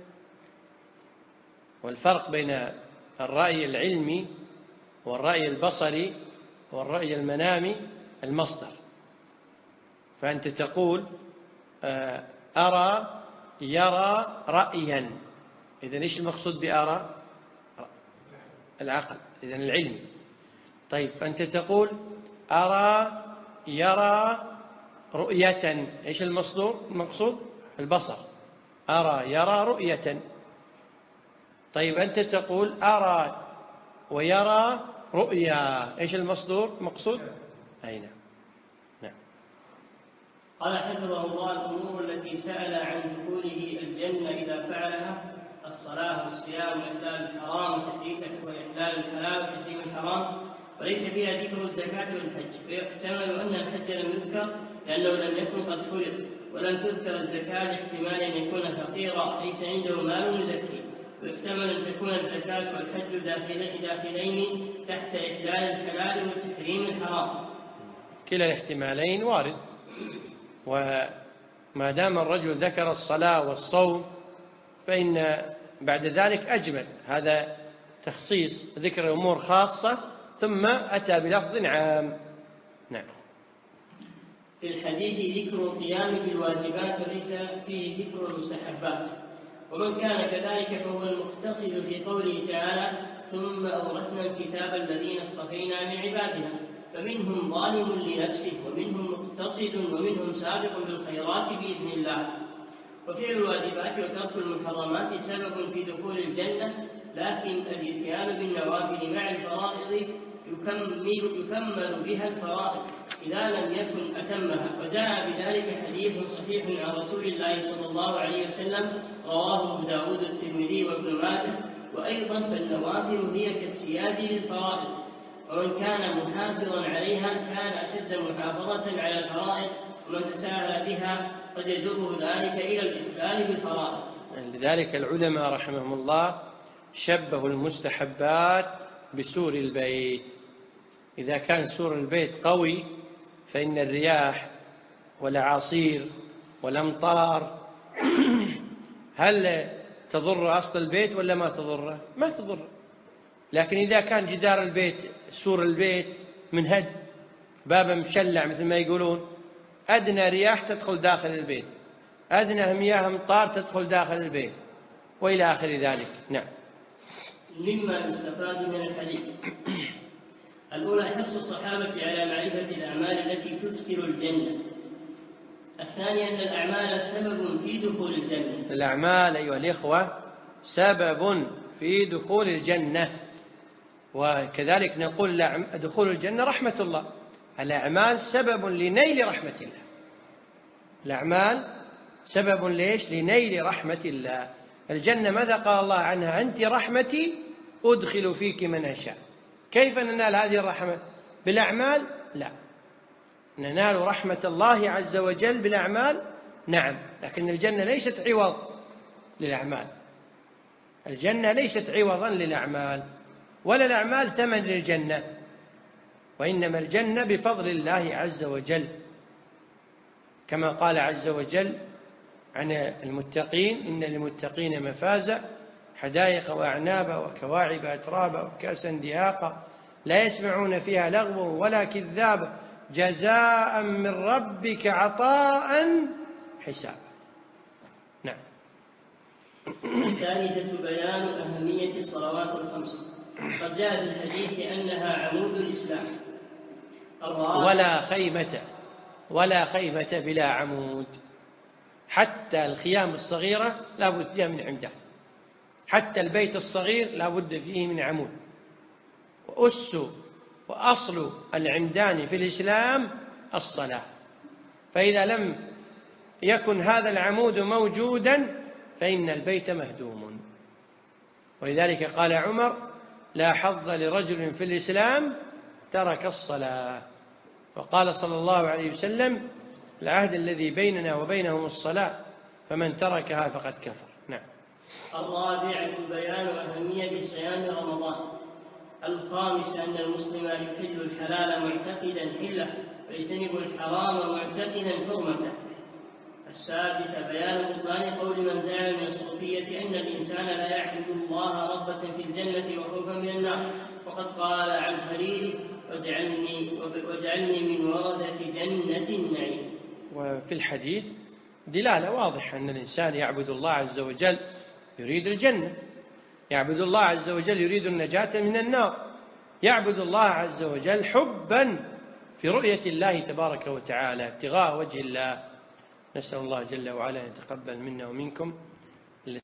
والفرق بين الرأي العلمي والرأي البصري والرأي المنامي المصدر. فأنت تقول أرى يرى رأيا، إذن إيش المقصود بأرى؟ العقل، إذن العلم. طيب أنت تقول أرى يرى رؤية، إيش المقصود؟ البصر. أرى يرى رؤية. طيب أنت تقول أرى ويرى رؤيا، إيش مقصود؟ أين؟ نعم. قال حفظه الله: الأمور التي سأل عن دخوله الجنة إذا فعلها الصلاة والصيام وإحلال الحرام وإحلال الحلال وتحريم الحرام، وليس فيها ذكر الزكاة والحج، ويحتمل أن الحج لم يذكر لأنه لم يكن قد فرض، ولم تذكر الزكاة لاحتمال أن يكون فقيرا ليس عنده مال يزكي، ويحتمل أن تكون الزكاة والحج داخلين تحت إحلال الحلال وتحريم الحرام. كلا الاحتمالين وارد. وما دام الرجل ذكر الصلاة والصوم فإن بعد ذلك أجمل، هذا تخصيص ذكر أمور خاصة ثم أتى بلفظ عام. نعم. في الحديث ذكر القيام بالواجبات وليس فيه ذكر المستحبات. ومن كان كذلك فهو المقتصد في قوله تعالى: ثم أورثنا الكتاب الذين اصطفينا من عبادنا فمنهم ظالم لنفسه ومنهم مقتصد ومنهم سابق بالخيرات بإذن الله. وفعل الواجبات وترك المحرمات سبب في دخول الجنة، لكن الاتيان بالنوافل مع الفرائض يكمل بها الفرائض إذا لم يكن أتمها. وجاء بذلك حديث صحيح عن رسول الله صلى الله عليه وسلم رواه أبو داود الترمذي وابن ماجه. وأيضا فالنوافل هي كالسياد للفرائض، ومن كان محافظا عليها كان أشد محافظة على الفرائض، ومن تساهل بها قد يجره ذلك إلى الإخلال بالفرائض. لذلك العلماء رحمهم الله شبهوا المستحبات بسور البيت. إذا كان سور البيت قوي فإن الرياح والأعاصير والأمطار هل تضر أصل البيت ولا ما تضره؟ ما تضر. لكن إذا كان جدار البيت سور البيت منهد، بابه مشلع مثل ما يقولون، أدنى رياح تدخل داخل البيت، أدنى مياه أمطار تدخل داخل البيت، وإلى آخر ذلك. نعم. مما يستفاد من الحديث: الأولى حرص الصحابة على معرفة الأعمال التي تدخل الجنة. الثانية أن الأعمال سبب في دخول الجنة. الأعمال أيها الإخوة سبب في دخول الجنة، وكذلك نقول دخول الجنة رحمة الله. الأعمال سبب لنيل رحمة الله. الأعمال سبب ليش؟ لنيل رحمة الله. الجنة ماذا قال الله عنها؟ أنت رحمتي أدخل فيك من أشاء. كيف ننال هذه الرحمة؟ بالأعمال؟ لا. ننال رحمة الله عز وجل بالأعمال؟ نعم. لكن الجنة ليست عوض للأعمال. الجنة ليست عوضا للأعمال، ولا الأعمال ثمن للجنة، وإنما الجنة بفضل الله عز وجل، كما قال عز وجل عن المتقين: إن للمتقين مفازا حدائق وأعنابا وكواعب أترابا وكأسا دهاقا لا يسمعون فيها لغوا ولا كذابا جزاء من ربك عطاء حسابا. نعم. الثالثة بيان أهمية الصلوات الخمس. قد جاء في الحديث أنها عمود الإسلام. ولا خيمة بلا عمود. حتى الخيام الصغيرة لا بد فيها من عمدان، حتى البيت الصغير لا بد فيه من عمود. وأصل العمدان في الإسلام الصلاة، فإذا لم يكن هذا العمود موجودا فإن البيت مهدوم. ولذلك قال عمر: لا حظ لرجل في الإسلام ترك الصلاة. وقال صلى الله عليه وسلم: العهد الذي بيننا وبينهم الصلاة، فمن تركها فقد كفر. نعم. الرابعة بيان أهمية صيام رمضان. الخامسة أن المسلم يحل الحلال معتقدا حله ويجتنب الحرام معتقدا حرمته. السادسة بيان بطلان قول من زعم من الصوفية أن الإنسان لا يعبد الله رغبة في الجنة وخوفا من النار، وقد قال عن خليله: واجعلني من ورثة جنة النعيم. وفي الحديث دلالة واضحة أن الإنسان يعبد الله عز وجل يريد الجنة، يعبد الله عز وجل يريد النجاة من النار، يعبد الله عز وجل حبا في رؤية الله تبارك وتعالى ابتغاء وجه الله. نسأل الله جل وعلا أن يتقبل منا ومنكم.